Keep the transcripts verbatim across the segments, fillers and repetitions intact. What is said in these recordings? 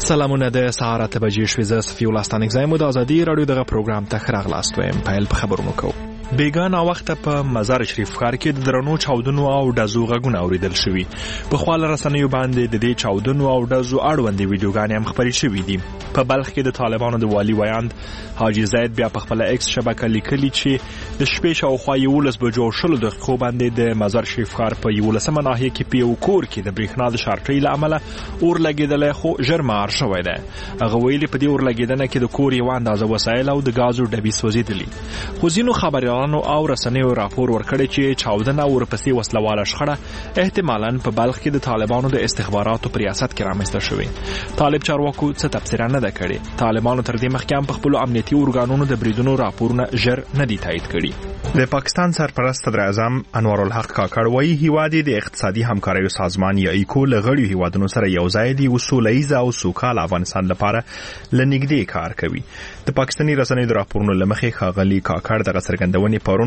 سلامونه د سهار اته بجې شوې. زه صفي الله ستانکزی د ازادي راډیو دغه پروګرام ته ښه راغلاست وایم. پیل په خبرونو کوو. بیګانه وخته په مزار شریف ښار کې د درنو چاودنو او ډزو غږونه اوریدل شوي. په خواله رسنیو باندې د دې چاودنو او ډزو اړوندې ویډیوګانې هم خپرې شوي دي. په بلخ کې د طالبانو د والي ویاند حاجي زید بیا په خپله ایکس شبکه لیکلي چې د شپې شاوخوا یولس بجو شلو دقیقو باندې د مزار شریف ښار په یولسمه ناحیه کې په یو کور کې د برېښنا د شارټۍ له امله اور لګېدلی، خو ژر مهار شوی دی. هغه ویلي په دې اور لګېدنه کې د کور یوه اندازه وسایل او د ګازو ډبې سوځېدلي. خو ځینو خبریالانو او رسنیو راپور ورکړی چې چاودنه ورپسې وسلواله شخړه احتمالاً په بلخ کې د طالبانو د استخباراتو په ریاست کې رامنځته شوې. طالب چارواکو څه تبصره نه ده کړې. طالبانو تر دې مخکې هم په خپلو امنیتي ارګانونو د بریدونو راپورونه ژر نه دي تایید کړي. د پاکستان سرپرست صدر اعظم انوارالحق کاکړ وایي هیواد د اقتصادي همکاریو سازمان یا ایکو له غړیو هیوادونو سره یو ځای دی او سوله ییز او سوکاله افغانستان لپاره له نږدې کار کوي. د پاکستاني رسنیو د راپورونو له مخې ښاغلي کاکړ دغه څرګندونې پرون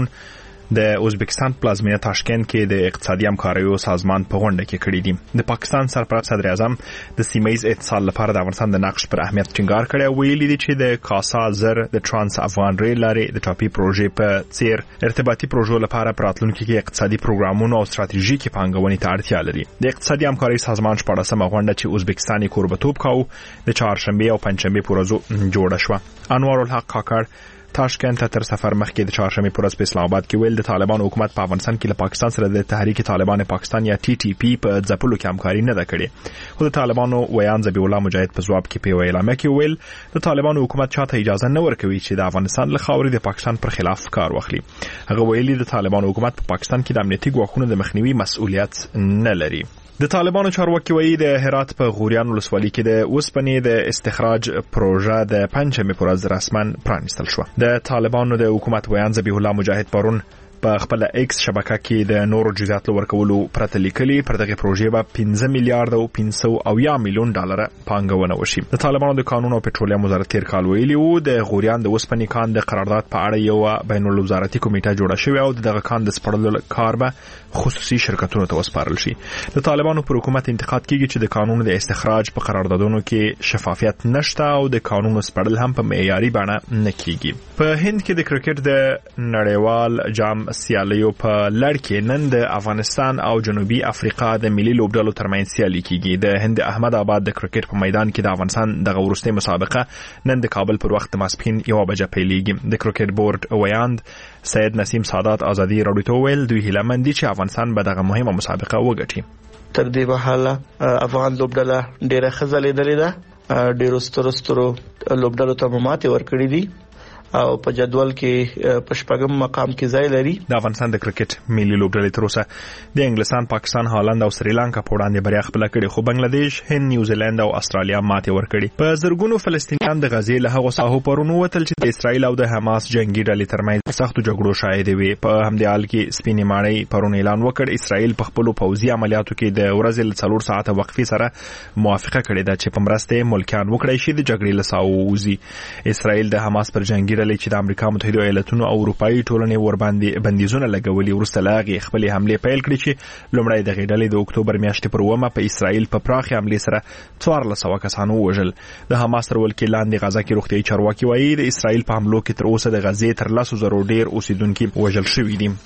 د ازبکستان پلازمینه تاشکند کې د اقتصادي همکاریو سازمان په غونډه کې کړي دي. د پاکستان سرپرست صدر اعظم د سیمه ییز اتصال لپاره د افغانستان د نقش پر اهمیت ټینګار کړی او ویلي دي چې د کاسا زر د ترانس افغان ریل لارې د ټاپي پروژې په څیر ارتباطي پروژو لپاره په راتلونکي کې اقتصادي پروګرامونو او ستراتیژیکي پانګونې ته اړتیا لري. د اقتصادي همکاریو سازمان شپاړسمه غونډه چې ازبکستان یې کوربتوب کاوه د چهارشنبې او پنجشنبې په ورځو جوړه شوه. انوارالحق کاکړ تاشکند ته تر سفر مخکې د چهارشنبې په ورځ په اسلام آباد کې ویل د طالبانو حکومت په افغانستان کې له پاکستان سره د تحریک طالبان پاکستان یا ټي ټي پی په ځپلو کې همکاري نه ده کړې. خو د طالبانو ویان ذبیح الله مجاهد په ځواب کې په یوه اعلامیه کې ویل د طالبانو حکومت چاته اجازه نه ورکوي چې د افغانستان له خاورې د پاکستان پر خلاف کار واخلي. هغه ویلي د طالبانو حکومت په پاکستان کې د امنیتي ګواښونو د مخنیوي مسؤلیت نه لري. د طالبانو چارواکي وایي د هرات په غوریان ولسوالۍ کې د اوسپنې د استخراج پروژه د پنجشنبې په ورځ رسما پرانیستل شوه. د طالبانو د حکومت ویان ذبیح الله مجاهد پرون په خپل ایکس شبکه کې د نورو جزئیات ورکولو پرته لیکلي پر دغه پروژې به پنځه میلیارډ او پنځه اویا میلیون ډالر پانګونه وشي. د طالبانو د قانون او پټرولیم وزارت تیر کال ویلي وو د غوریان د اوسپنې کان د قرارداد په اړه یو بین الوزارتي کمیټه جوړه شوې او دغه کان د سپړلو کار به خصوصي شرکتونو ته وسپارل شي. د طالبانو پر حکومت انتقاد کیږي چې د قانون د استخراج په قراردادونو کې شفافیت نشته او د قانون سپړل هم په معیاري بڼه نه کیږي. په هند کې د کرکټ د نړیوال جام سیالیو په لړ کې نن د افغانستان او جنوبي افریقا د ملي لوبډلو ترمنځ سیالي کیږي. د هند احمد آباد د کرکټ په میدان کې د افغانستان دغه وروستۍ مسابقه نن د کابل پر وخت ماسپښین یوه بجه پیلېږي. د کرکټ بورډ ویاند سید نسیم سادات ازادي راډیو ته ویل دوی هیله مند دي چې افغانستان به دغه مهمه مسابقه وګټي. تر دې مهاله افغان لوبډله ډیره ښه ځلېدلې ده، ډیرو سترو سترو لوبډلو ته ماتې ورکړې دي او په جدول کې په شپږم مقام کې ځای لري. د افغانستان د کرکټ ملي لوبډلې تر اوسه د انګلستان، پاکستان، هالند او سریلانکا په وړاندې بریا خپله کړې، خو بنگلاديش، هند، نیوزیلند او استرالیا ماتې ورکړې. په زرګونو فلسطینیان د غزې له هغو ساحو پرون ووتل چې د اسرائیل او د حماس جنگي ډلې ترمنځ سختو جګړو شاهد وي. په همدې حال کې سپینې ماڼۍ پرون اعلان وکړ اسرائیل په خپلو پوځي عملیاتو کې د ورځې له څلور ساعته وقفې سره موافقه کړې ده چې په مرسته ملکیان وکړای شي د جګړې له ساحو ووځي. اسرائیل د حماس پر جنگي ډلې چې د امریکا متحده ایالاتونو او اروپایي ټولنې ورباندې بندیزونه لګولي وروسته له هغې خپلې حملې پیل کړې چې لومړی دغې ډلې د اکتوبر میاشتې پر اوومه په اسرائیل په پراخې حملې سره څوارلس سوه کسان ووژل. د حماس تر ولکې لاندې غزه کې روغتیایي چارواکي وایي د اسرائیل په حملو کې تر اوسه د غزې تر لسو زرو ډېر اوسیدونکي وژل شوي دي.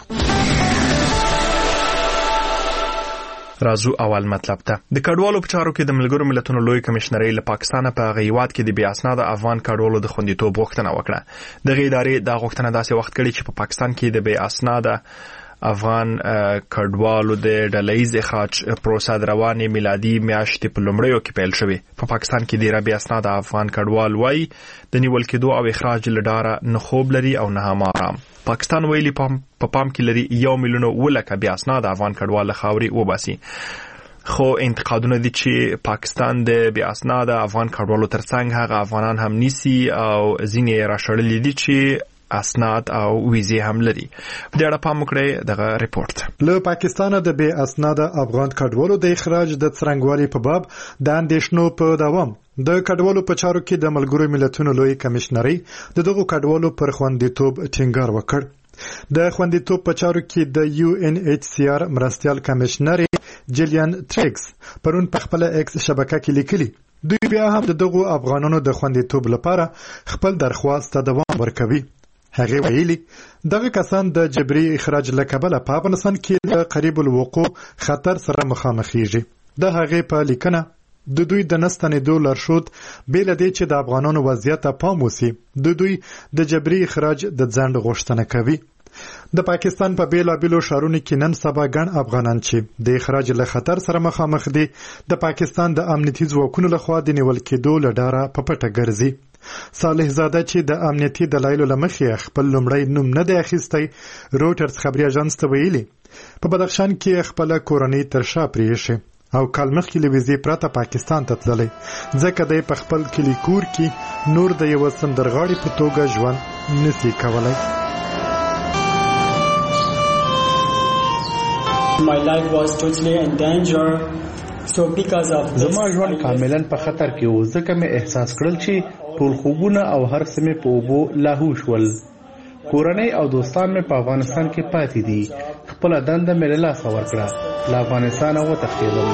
رازو اول مطلب ته د کډوالو په چارو کې د ملګرو ملتونو لوی کمشنرۍ له پاکستان په هغه هیواد کې د بې اسناده افغان کډوالو د خوندیتوب غوښتنه وکړه. دغه ادارې دا غوښتنه داسې وخت کړې چې په پاکستان کې د بې اسناده افغان کډوالو د ډلهیز اخراج پروسه د روانې میلادي میاشتې په لومړیو کې پیل شوې. په پاکستان کې ډیره بې اسناده افغان کډوال وایي د نیول کېدو او اخراج له ډاره نه خوب لري او نه هم آرام. پاکستان ویلي په پام کې لري یو میلیون ولکه بې اسناده افغان کډوال له خاورې وباسي. خو انتقادونه دي چې پاکستان د بې اسناده افغان کډوالو ترڅنګ هغه افغانان هم نیسي او ځینې راشړلي دي چې اسناد او ویزې هم لري. په دې اړه پام وکړئ دغه ریپورت. له پاکستان د بې اسناده افغان کډوالو د اخراج د څرنګوالي په باب د اندېښنو په دوام د کډوالو په چارو کې د ملګرو ملتونو لوی کمشنرۍ د دغو کډوالو پر خوندیتوب ټینګار وکړ. د خوندیتوب په چارو کې د یو ان ایچ سی آر مرستیال کمشنر جیلیان ټریکس پرون په خپل ایکس شبکه کې لیکلي دوی بیا هم د دغو افغانانو د خوندیتوب لپاره خپل درخواست ته دوام ورکوي. هغه ویلي دغه کسان د جبري اخراج له کبله په افغانستان کې د قریب الوقوع خطر سره مخامخېږي. د هغې په لیکنه د دوی د نستنېدو لارښود بې له دې چې د افغانانو وضعیت ته پام وسي د دوی د جبري اخراج د ځنډ غوښتنه کوي. د پاکستان په بیلابیلو ښارونو کې نن سبا ګڼ افغانان چې د اخراج له خطر سره مخامخ دي د پاکستان د امنیتي ځواکونو لخوا د نیول کېدو له ډاره په پټه ګرځي. صالح زاده چې د امنیتي دلایلو له مخې خپل لومړی نوم نه دی اخیستی روټرز خبري اژانس ته ویلي په بدخشان کې خپل کورنۍ تر شا پرېښې او کال مخکې له ویزې پرته پاکستان ته تللی ځکه دی په خپل کلي کور کې نور د یوه سندرغاړي په توګه ژوند نسي کولی. My life was totally in danger. So because of this, زما ژوند کاملا په خطر کې و ځکه مې احساس کړل چې ټول خوبونه او هر څه مې په اوبو لاهو شول. کورنۍ او دوستان مې په افغانستان کې پاتې دي. خپله دنده مې له لاسه ورکړه. له افغانستانه وتښتېدم.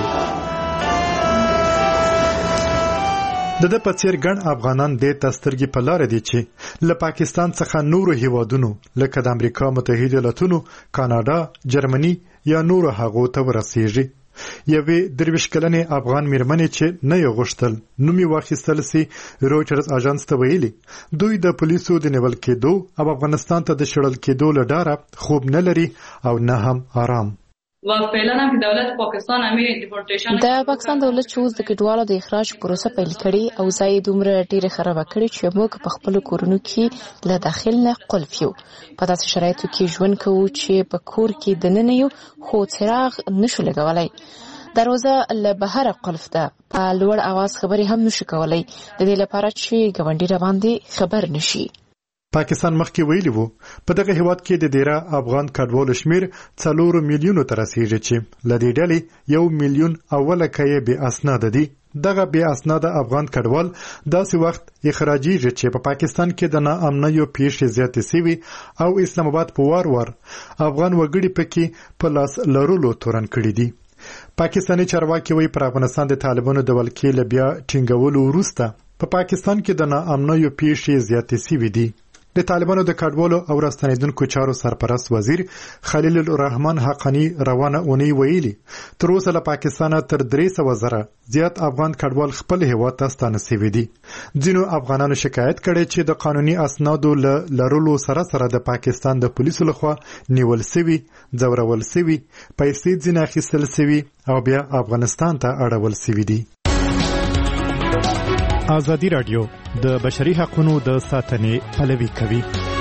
د ده په څېر ګڼ افغانان دې ته سترګې په لاره دي چې له پاکستان څخه نورو هیوادونو لکه د امریکا متحده ایالاتونو، کاناډا، جرمني یا نورو هغو ته ورسیږي. یوې درویشت کلنې افغان میرمنې چې نه یې غوښتل نوم یې واخیستل سي رویټرز اژانس ته ویلي دوی د پولیسو د نیول کېدو او افغانستان ته د شړل کېدو له ډاره خوب نه لري او نه هم آرام. و فعلا هم که دولت پاکستان همې دیپورټیشن د پاکستان دولت چې اوس د کډوالو د اخراج پروسه پیل کړي او ځای دومره ډیره خراب کړي چې موږ په خپل کورونو کې له داخل نه قلف یو په داسې شرایطو کې ژوند کوو چې په کور کې دننه یو خو څراغ نشو لګولای. دروازه له بهر قلف ده. په لوړ اواز خبرې هم نشو کولای د دې لپاره چې ګاونډي را باندې خبر نشي. پاکستان مخکې ویلي وو په دغه هیواد کې د ډیره افغان کډوالو شمیر څلورو میلیونو ته رسیږي چې له دې ډلې یو میلیون اوله کې بې اسناده دي. دغه بې اسناده افغان کډوال داسې وخت اخراجیږي چې په پاکستان کې د ناامنیو پیښې زیاتې سوي او اسلام آباد په وار وار افغان وګړي پکې په لاس لرلو تورن کړي دي. پاکستاني چارواکي وایي پر افغانستان د طالبانو د ولکې له بیا ټینګولو وروسته په پاکستان کې د ناامنیو پیښې زیاتې سوي دي. د طالبانو د کډوالو او راستنیدونکو چارو سرپرست وزیر خلیل الرحمن حقانی روانه اونۍ ویلي تر اوسه له پاکستانه تر درې سوه زره زیات افغان کډوال خپل هیواد ته ستانه سوي دي. ځینو افغانانو شکایت کړی چې د قانوني اسنادو له لرلو سره سره د پاکستان د پولیسو لخوا نیول سوي، ځورول سوي، پیسې ځینې اخیستل سوي او بیا افغانستان ته اړول سوي دي. ازادي راډیو د بشري حقوقو د ساتنې پلوي کوي.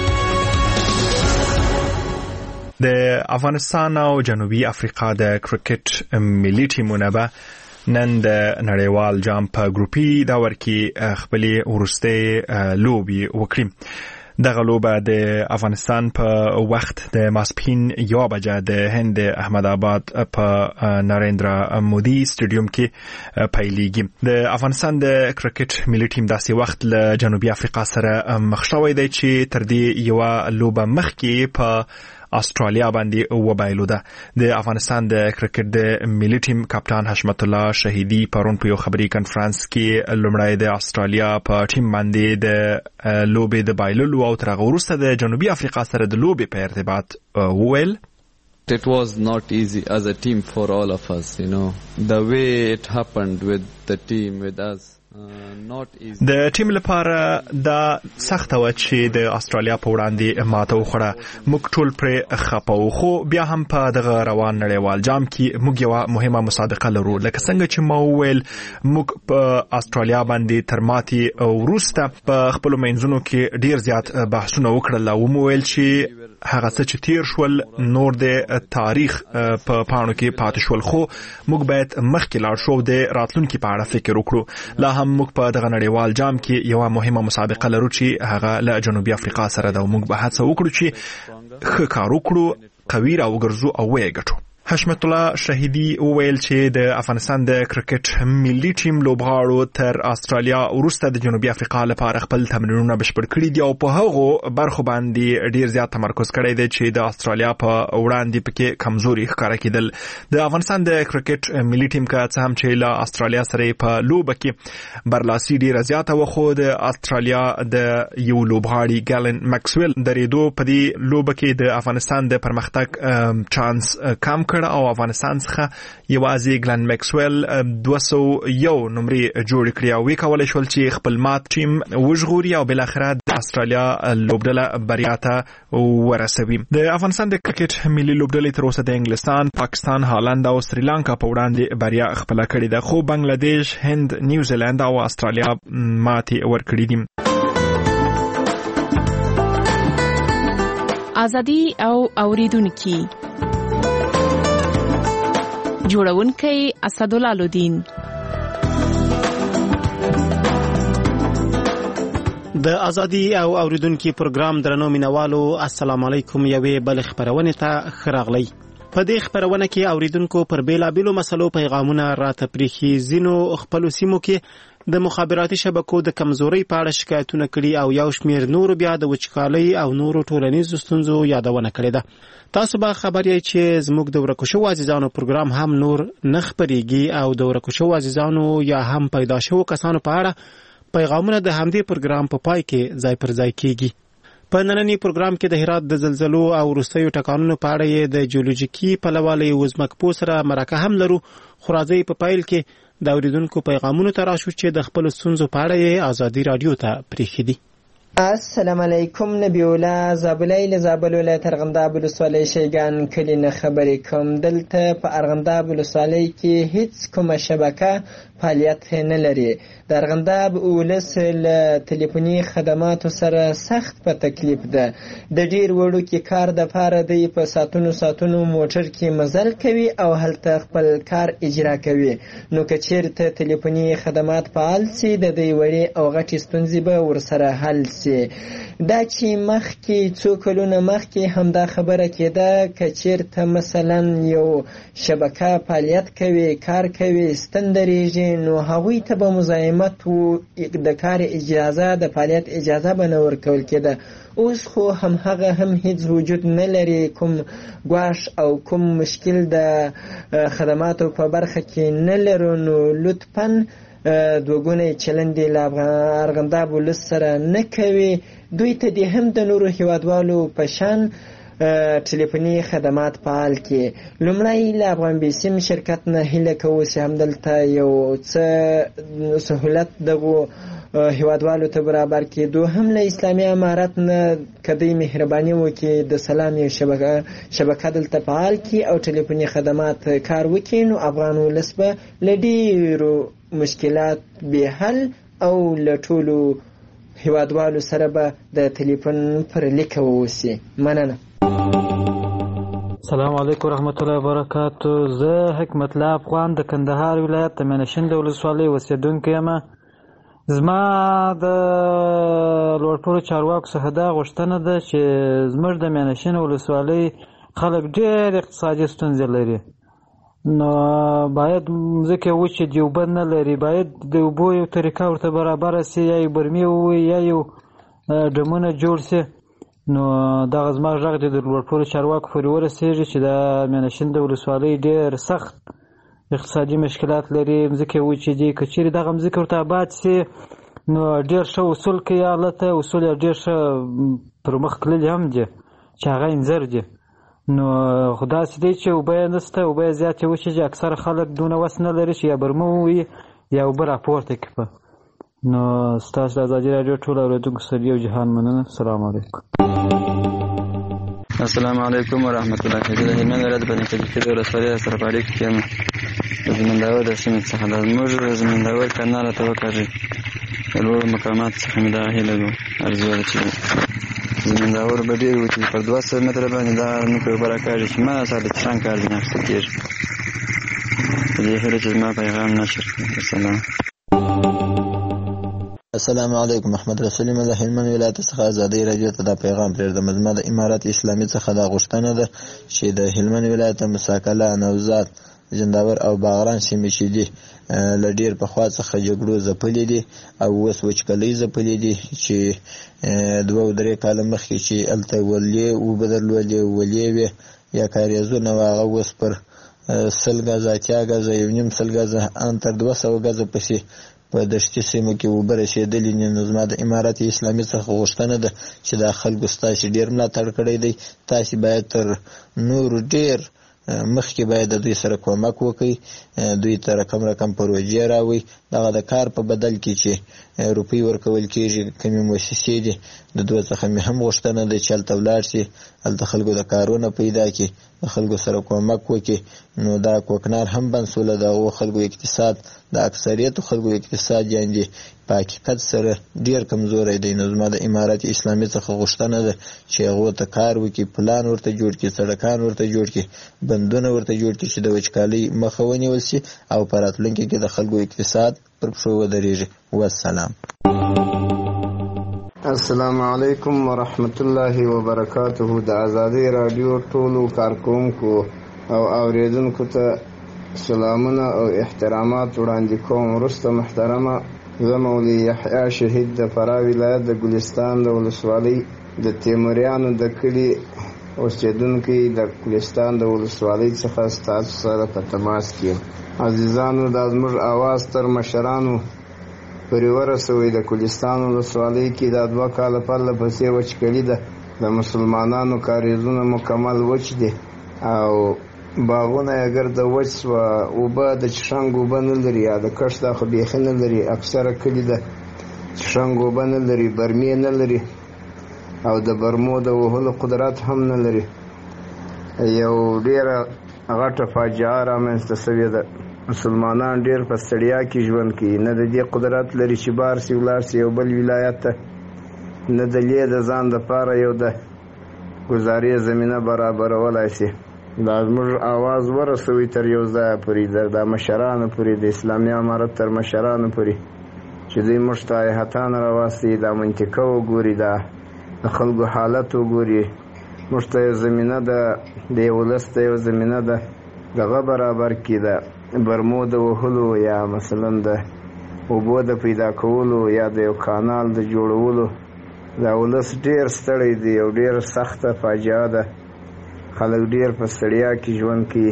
د افغانستان او جنوبي افریقا د کرکټ ملي ټیمونه به نن د نړیوال جام په ګروپي دور کې خپلې وروستۍ لوبې وکړي. دغه لوبه د افغانستان په وخت د ماسپښین یو بجه د هند احمد آباد په نریندرا مودي سټیډیوم کې پیلېږي. د افغانستان د کرکټ ملي ټیم داسې وخت له جنوبي افریقا سره مخ شوی دی چې تر دې یوه لوبه مخکې په استرالیا باندې وبایلوده. د افغانستان د کرکټ د ملي ټیم کپتان حشمت الله شهیدي پرون په یو خبري کانفرنس کې لومړی د استرالیا په ټیم باندې د لوبې د بایللو او تر هغه وروسته د جنوبي افریقا سره د لوبې په ارتباط وویل It was not easy as a team for all of us, you know. The way it happened with the team, with us. د ټیم لپاره دا سخته و چې د استرالیا په وړاندې ماته وخوړه. موږ ټول پرې خپه وو، خو بیا هم په دغه روان نړیوال جام کې موږ یوه مهمه مسابقه لرو. لکه څنګه چې ما وویل موږ په استرالیا باندې تر ماتې وروسته په خپلو منځونو کې ډیر زیات بحثونه وکړل او مو ویل چې هغه څه چې تیر شول نور د تاریخ په پاڼو کې پاتې شول، خو موږ باید مخکې لاړ شو د راتلونکي په اړه فکر وکړو. لا هم موږ په دغه نړیوال جام کې یوه مهمه مسابقه لرو چې هغه له جنوبي افریقا سره ده او موږ به هڅه وکړو چې ښه کار وکړو، قوي راوګرځو او ویې ګټو. حشمت الله شهیدی وویل چې د افغانستان د کرکټ ملي ټیم لوبغاړو تر استرالیا وروسته د جنوبي افریقا لپاره خپل تمرینونه بشپړ کړي دي او په هغو برخو باندې ډیر زیات تمرکز کړی دی چې د استرالیا په وړاندې پکې کمزوري ښکاره کېدل. د افغانستان د کرکټ ملي ټیم که څه هم چې له استرالیا سره په لوبه کې برلاسي ډیره زیاته وه، خو د استرالیا د یو لوبغاړي ګالن مکسویل درېدو په دې لوبه کې د افغانستان د پرمختګ چانس کم او افغانستان څخه یوازې ګلن مکسویل دوه سوه یو نمرې جوړ کړې او وی کولای شول چې خپل مات ټیم وژغوري او بل اخر د استرالیا لوبډله بریا ته ورسوي. د افغانستان د کرکټ ملي لوبډلې تر اوسه د انګلستان، پاکستان، هالند او سریلانکا په وړاندې بریا خپل کړې ده، خو بنگلاديش، هند، نیوزیلند او استرالیا ماتې ورکړې دي. ازادي او اوریدونکو جوړونکی اسدالله لودین. د ازادي او اوریدونکو پروګرام درنو مینوالو السلام علیکم. یوې بل خبرونه ته خراغلی. په دې خبرونه کې اوریدونکو پر بیلابیلو مسلو پیغامونه راته پریخي. زینو خپل سیمو کې د مخابراتي شبکو د کمزوري په اړه شکایتونه کړي او یو شمیر نور بیا د وچکالۍ او نورو ټولنیزو ستونزو یادونه کړې ده. تاسو به خبر یې چې زموږ د ورکو شو عزیزانو پروګرام هم نور نه خپرېږي او د ورکو شو عزیزانو یا هم پیدا شو کسانو په اړه پیغامونه د همدې پروګرام په پای کې ځای پر ځای کیږي. په نننی پروګرام کې د هرات د زلزلو او وروستیو ټکانونو په اړه د جیولوژیکي پلوالۍ وزمکپو سره مرکه هم لرو، خو راځئ په پیل کې د اوریدونکو پیغامونو ته راشو چې د خپل ستونزو په اړه ازادي رادیو ته پریښي دي. السلام علیکم. نبی الله زابلای له زابل ولایت ارغنداب ولسوالۍ شیګان کلی نه خبرې کوم. دلته په ارغنداب ولسوالۍ کې هیڅ کومه شبکه فعالیت نه لري. د ارغنداب ولس له ټلیفوني خدماتو سره سخت په تکلیف ده. د ډیر وړو کې کار د پاره دی په ساتونو ساتونو موټر کې مزل کوي او هلته خپل کار اجرا کوي. نو که چیرته ټلیفوني خدمات فعال سي د دې وړي او غټي ستونزې به ورسره حل سي. دا چې مخکې څو کلونه مخکې همدا خبره کېده که چیرته مثلا یو شبکه فعالیت کوي کار کوي ستن درېږي نو هغوی ته به مزاحمت و د کار اجازه د فعالیت اجازه به نه ورکول کېده. اوس خو هم هغه هم هیڅ وجود نه لري، کوم ګواښ او کوم مشکل د خدماتو په برخه کې نه لرو. نو لطفاً دوګونی چلند له ارغنداب ولس سره نه کوي. دوی ته دې هم د نورو هیوادوالو په شان ټلیفوني خدمات فعال کړي. لومړی له افغان بیسیم شرکت نه هیله کوو چې همدلته یو څه سهولت دغو هیوادوالو ته برابر کړي. دوهم له اسلامي امارت نه که دوی مهرباني وکړي د سلام یو شبکه شبکه دلته فعال کړي او ټلیفوني خدمات کار وکړي نو افغان ولس به له ډېرو مشکلات به حل او له ټولو هیوادوالو سره به د ټلیفون پر لیکه ووسي. مننه. السلام علیکم ورحمت الله وبرکاتو. زه حکمت الله افغان د کندهار ولایت د مینشین د ولسوالۍ اوسېدونکی یم. زما د لوړپوړو چارواکو څخه دا غوښتنه ده چې زموږ د مینشین ولسوالۍ خلک ډېر اقتصادي ستونزې لري. نو باید ځکه وچې د اوبه نه لري، باید د اوبو یو طریقه ورته برابره سي، یا یو برمې ووي یا یو ډمونه جوړ سي. نو دغه زما غږ د لوړپوړو چارواکو پورې ورسېږي چې د مینشین د ولسوالۍ ډېر سخت اقتصادي مشکلات لري، مځکې وچې دي. که چیرې دغه مځکې ورته آباد سي نو ډېر ښه اصول کوي هلته، اصول یې ډېر ښه پر مخ تللي هم دي چې هغه انځر دي. نو خو داسې دی چې اوبه یې نشته، اوبه یې زیاتې وچې دي. اکثره خلک دونه وس نه لري چې یا برمه ووي یا اوبه راپورته کړي. نو ستاسو د ازادي راډیو ټول اورېدونکو سره یو جهان مننه. السلام علیکم. السلام علیکم ورحمت الله. زه د هلمند ولایت بني صدیقي د ولسوالۍ سره په اړیکه کې یم. د زمینداور د سیمې څخه د زموږ د زمینداور کانال ته وکاږي. د لوړو مقاماتو څخه مې دا هیله ده ارزو ده چې زمینداور به ډېر وي چې پر دوه سوه متره باندې دا نوکۍ اوبه راکاږي چې ما سره د څرنګ کار ځینې اخیستل کېږي. په دې هیله چې زما پیغام نشر کړي. السلام. السلام علیکم. محمد رسول مله هلمند ولایت څخه ازادي رادیو ته دا پیغام پرېږدم. زما د امارات اسلامي څخه دا غوښتنه ده چې د هلمند ولایت مساکله، نوزاد، جنداور او باغران سیمې چې دي له ډېر پخوا څخه جګړو ځپلې دي او اوس وچکالۍ ځپلې دي، چې دوه درې کاله مخکې چې هلته ولې اوبه درلودې، ولې وې یا کاریزونه وه، هغه اوس پر سل ګزه، اتیا ګزه، یو نیم سل ګزه، ان تر دوه سوه ګزه پسې په دشتي سیمو کې اوبه رسېدلې دي. نو زما د امارت اسلامي څخه غوښتنه ده چې دا خلکو ستاسې ډېر ملاتړ کړی دی، تاسې باید تر نورو ډېر مخکې باید د دوی سره کومک وکړئ، دوی ته رقم رقم پروژې راوړئ. دغه د کار په بدل کې چې روپۍ ورکول کېږي کومې مؤسسې دي، د دوی څخه مې هم غوښتنه ده چې هلته ولاړ شي، هلته خلکو د کارونه پیدا کړي، د خلکو سره کومک وکړي. نو دا کوکنار هم بند سوله، د هغو خلکو اقتصاد، د اکثریتو خلکو اقتصاد یعنې په حقیقت سره ډېر کمزوری دی. نو زما د امارت اسلامي څخه غوښتنه ده چې هغو ته کار وکړي، پلان ورته جوړ کړي، سړکان ورته جوړ کړي، بندونه ورته جوړ کړي چې د وچکالۍ مخه ونیول شي او په راتلونکي کې د خلکو اقتصاد پر پښو ودرېږي. والسلام. السلام علیکم ورحمت الله وبرکاته. د ازادي رادیو ټولو کارکونکو او اوریدونکو ته سلامونه او احترامات وړاندې کوم. وروسته محترمه، زه مولوي یحیی شهید د فراه ولایت د ګلستان د ولسوالۍ د تیموریانو د کلي اوسېدونکی د ګلستان د ولسوالۍ څخه ستاسو سره په تماس کې. عزیزانو، دا زموږ اواز تر مشرانو پورې ورسوئ. د ګلستان ولسوالۍ کې دا دوه کاله پرله پسې وچکالي ده، د مسلمانانو کاریزونه مکمل وچ دي او باغونه یې ګرده وچ سوه، اوبه د چشنګ اوبه نه لري، یا د کښت دا خو بیخي نه لري. اکثره کلي د چشنګ اوبه نه لري، برمې نه لري او د برمو د وهلو قدرت هم نه لري. یو ډېره غټه فاجعه رامنځته سوې ده. مسلمانان ډېر په ستړیا کې ژوند کوي، نه د دې قدرت لري چې بار سي ولاړ سي یو بل ولایت ته، نه د لې د ځان دپاره یو د ګزارې زمینه برابرولای سي. دا زموږ آواز ورسوي تر یو ځایه پورې، د مشرانو پورې، د اسلامي امارت تر مشرانو پورې، چې دوی موږ ته هیحتان راوستي، دا منطقه وګوري، دا د خلکو حالت وګوري. موږ ته یو زمینه ده، د یو ولس ته یو زمینه ده دغه برابر کړي، د برمو د وهلو یا مثلا د اوبو د پیدا کولو یا د یو کانال د جوړولو. دا ولس ډېر ستړی دی او ډېر سخته فاجعه ده، خلک ډېر په ستړیا کې ژوند کوي.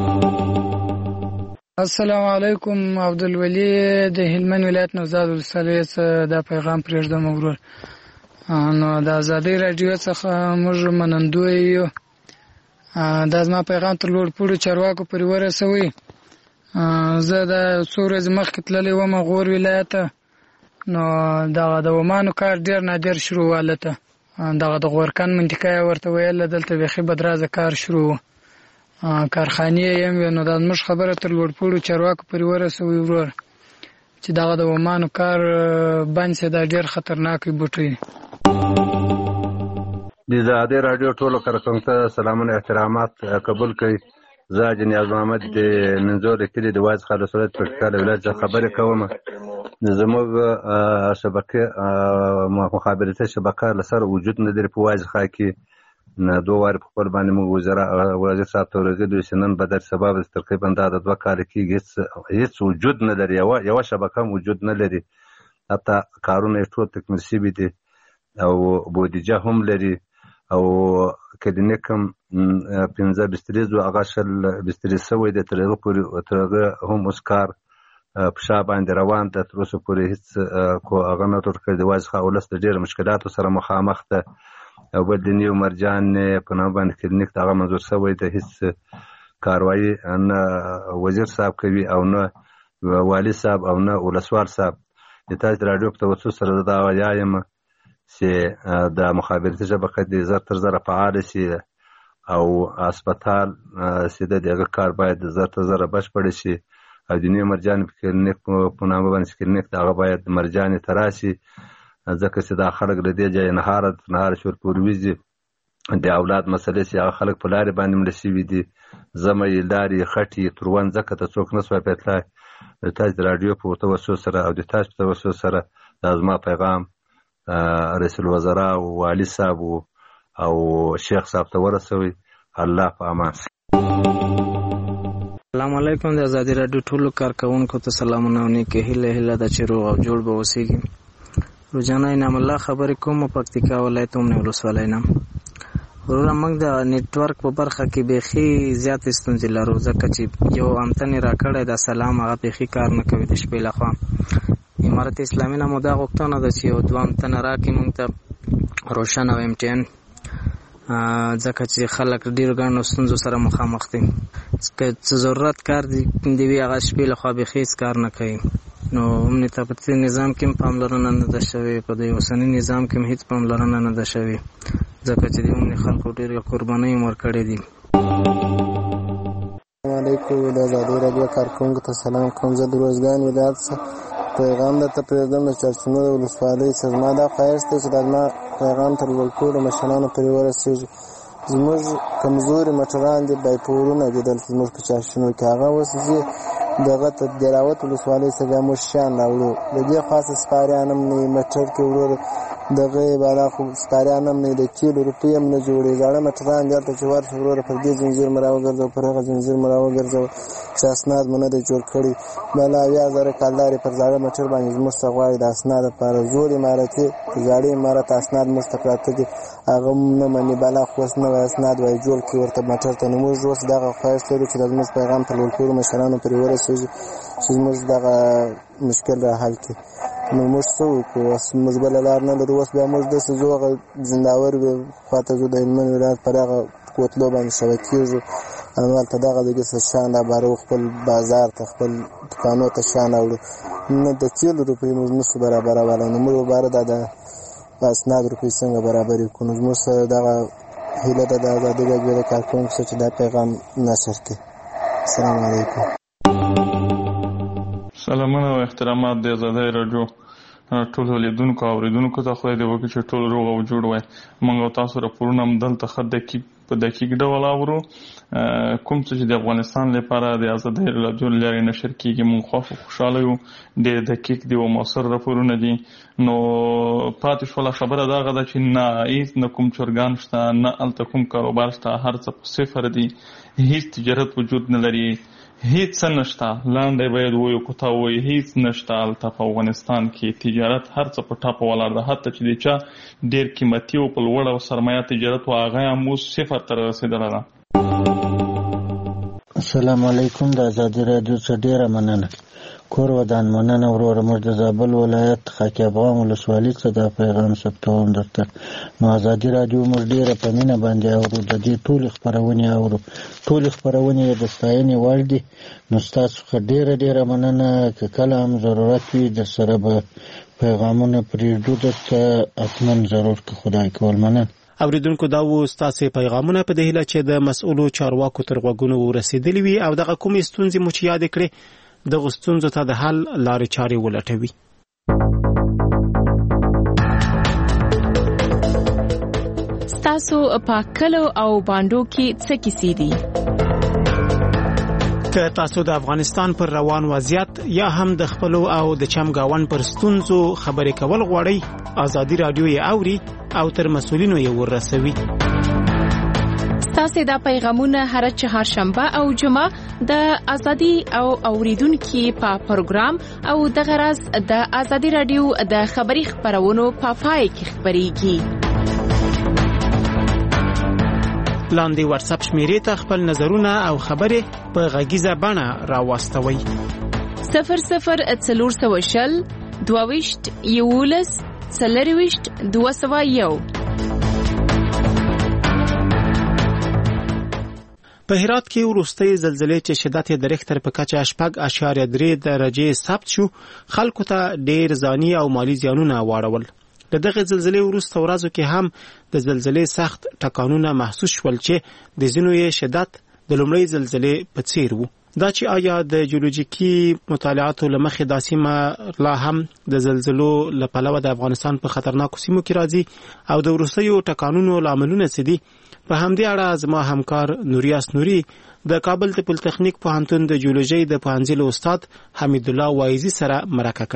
السلام علیکم. عبدالولي د هلمند ولایت نوزاد ولسوالۍ څخه دا پیغام پرېږدم ورور. نو د ازادۍ راډیو څخه موږ منندوی یو. دا زما پیغام تر لوړ پوړو چارواکو پورې ورسوئ. زه د څو ورځې مخکې تللی وم غور ولایت ته، نو دغه د ومانو کار ډېر نادر شروع و. هلته دغه د غورکن منطقه یې ورته ویله، دلته بیخي بدرازه کار شروع و، کارخانې یې هم وې. نو دا زموږ خبره تر لوړ پوړو چارواکو پورې ورسوئ ورور چې دغه د ومانو کار بند سي. دا ډېر خطرناک بوټی دی. د ازادۍ راډیو ټولو کارکونکو ته سلامونه احترامات قبول کړئ. زه حاجي نیاز محمد د منځور کلي د واز خالص ولایت پکتیکا ولایت څخه خبرې کوم. زموږ شبکه مخابراتي شبکه لسر وجود نه لري په واز خا کې. نه دوه واره په خپل باندې موږ وزیر صاحب ته ورغلو چې نن به در سبب تقریبا دا د دوه کال کې هیڅ هیڅ وجود نه لري، یو یو شبکه وجود نه لري، حتی کارونه ټول تکمیل شوي دي او بودیجه هم لري او کلینیک هم پنځه بستریزو هغه شل بسترې سوی دی، تر هغه پورې تر هغه هم اوس کار په شا باندې روان ده. تر اوسه پورې هېڅ هغه نه ټول کړی دی. واځخه ولس د ډېرو مشکلاتو سره مخامخ ده او بل د نیو مرجان په نامه باندې کلینیک هغه منظور سوی دی. هېڅ کاروایي نه وزیر صاحب کوي او نه والي صاحب او نه ولسوال صاحب. د تاسو راډیو په توسط سره دا وایم چې د مخابراتي شبکه د زر تر زره فعال شي او هسپتال چې د دغه کار باید زر تر زره بشپړ شي او د نیو مرجان کلینیک په نامه باندې کلینیک هغه باید مرجان ته راشي، ځکه چې دا خلک له دې ځایه نهار نهار شور پورویزي د اولاد مسلې چې هغه خلک په لارې باندې مړه شوي دي، زمې لارې خټې تروان ځکه ته څوک نه سوای پتلای. د تاسو د راډیو په توسط سره او د تاسو په توسط سره دا زما پیغام رئیس الوزرا او والي صاحب او شیخ صاحب ته ورسوي. الله په امان. السلام علیکم. د ازادي رادیو ټولو کارکونکو ته سلامونه او نیکه هیله هیله د چیرو او جوړ به اوسېږي. روزانه انعام الله خبرې کوم پکتیکا ولایت اومنه ولسوالۍ نه. ورور موږ د نیټورک په برخه کې بيخي زیات ستونزې لرو ځکه چې یو امتنې راکړی د سلام هغه بيخي کار نه کوي د شپې لخوا. امارت اسلامي نه مو دا غوښتنه ده چې یو دوه امتنه راکړي موږ ته روشن او امټین ځکه چې خلک ډېر ګڼو ستونزو سره مخامخ دي. که څه ضرورت کار دی وي هغه شپې لخوا بيخي هېڅ کار نه کوي. نو امنیت په نظام کې پاملرنه نه ده شوې، په دې اوسني نظام کې هېڅ پاملرنه نه ده شوې ځکه چې د عمومي خلکو ډېرې قربانۍ هم ورکړې دي. السلام علیکم. د ازادي راډیو کارکونکو ته سلام کوم. زه د روزګان ولایت څخه پیغام درته پرېږدم د چرچونو د ولسوالۍ څخه. زما دا خواهش دی چې دا زما پیغام تر ټولو مشرانو پورې ورسېږي. زموږ کمزوري مټران دي، بایپورونه دي دلته زموږ په چرچونو کې. هغه اوس ځي دغه ته دراوت ولسوالۍ څخه بیا موږ شیان راوړو. د دې خاصه سپاریان هم نه مټر کې ورور دغه بالا خو سپاریان هم نه د کیلو روپۍ هم نه جوړي. زاړه مټران دلته چې ورشو ورور پر دې زنځیر مې راوګرځو، پر هغه زنځیر مې راوګرځو چې اسناد مو نه دی جوړ کړي. بله اویا زره کلدارې پر زاړه مټر باندې زموږ څخه غواړي د اسناد لپاره. زوړ امارتي زاړه امارت اسناد موږ ته پراته دي، هغه نه مني. بله خو اوس نوی اسناد وایي جوړ کړي ورته مټر ته. نو موږ اوس دغه خواهش لرو چې د زموږ پیغام پر ټولو مشرانو پورې ورسېږي چې زموږ دغه مشکل را حل کړي. نو موږ څه وکړو؟ اوس موږ بله لار نه لرو. اوس بیا موږ داسې ځو هغه زنداور خواته ځو د هلمند ولایت پر هغه کوتلو باندې شوه کېږو. همالته دغه دګې څه شیان رابارو، خپل بازار ته خپل دوکانو ته شیان راوړو. نه د کیلو روپۍ موږ نشو برابرولی. نو موږ وباره دا د اسناد روپۍ څنګه برابرې کړو؟ نو زموږ سره دغه هیله ده د ازادي راډیو د کارکوونکو سره چې دا پیغام نشر کړي. السلام علیکم. سلامونه او احترامات د ازادي راډیو ټول لیدونکو او اوریدونکو ته. خدای دې وکړي چې ټول روغ او جوړ وای. موږ او تاسو راپورونه هم دلته ښه دقیق په دقیق ډول اورو. کوم څه چې د افغانستان لپاره د ازادي راډیو له لارې نشر کیږي موږ خوشاله یو. ډېر دقیق دي او موثر راپورونه دي. نو پاتې شوله خبره دغه ده چې نه هېڅ نه کوم چرګان شته، نه هلته کوم کاروبار شته، هر څه په صفر دي. هېڅ تجارت وجود نه لري، هیڅ څه نشته. لاندې باید وایو که تا وایي هیڅ نشته هلته په افغانستان کې. تجارت هر څه په ټاپه ولاړ ده. حتی چې د چا ډېر قیمتي او په لوړ او سرمایه تجارت و هغه هم اوس صفر ته رسېدلی ده. السلام علیکم. د ازادي راډیو څخه ډېره مننه. کور ودان مننه وروره. موږ د زابل ولایت خاک افغان ولسوالۍ څخه دا پیغام ثبتوم درته. نو ازادي راډیو موږ ډېره په مینه باندې اورو. د دې ټولې خپرونې اورو. ټولې خپرونې د ستاینې وړ دي. نو ستاسو څخه ډېره ډېره مننه. که کله هم ضرورت وي در سره به پیغامونه پرېږدو درته حتما ضرور که خدای کول. مننه. اوریدونکو دا و ستاسو پیغامونه په دې هیله چې د مسؤلو چارواکو تر غوږونو ورسېدلي وي او دغه کومې ستونزې مو چې یادې کړې دغه ستونزو ته د حل لارې چارې ولټوي. ستاسو په کلو او باندو کې څه کیسې دي؟ که تاسو د افغانستان پر روان وضعیت یا هم د خپلو او د چمګاون پر ستونزو خبرې کول غواړئ، ازادي راډیو یې اوري او تر مسؤلینو یې ورسوي. تاسو دا پیغامونه هر چهارشنبه او جمعه د ازادي او اوریدونکو په پروګرام او د غرض د ازادي راډیو د خبري خبرونو په پای کې خبريږي. لاندې واتس اپ شمیرې ته خپل نظرونه او خبرې په غږیزه بڼه راوستوي. صفر صفر څلور سوه شل دوه ویشت یولس څلور ویشت دوه سوه یو. په هرات کې وروستۍ زلزلې چې شدت یې د ریختر په کچه شپږ اعشاریه درې درجې ثبت شو، خلکو ته ډېر ځاني او مالی زیانونه واړول. د دغه زلزلې وروسته ورځو کې هم د زلزلې سخت ټکانونه محسوس شول چې د ځینو یې شدت د لومړۍ زلزلې په څیر وو. دا چې آیا د جیولوژیکي مطالعاتو لمخې دا سیمه لا هم د زلزلو له پلوه د افغانستان په خطرناکو سیمو کې راځي او د وروستیو ټکانونو لاملونه څه دي، په همدې اړه زما همکار نوریاس نوري د کابل د پولیټیکنیک پوهنتون د جیولوژي د پوهنځي استاد حمید الله وایزي سره مرکه کړې ده.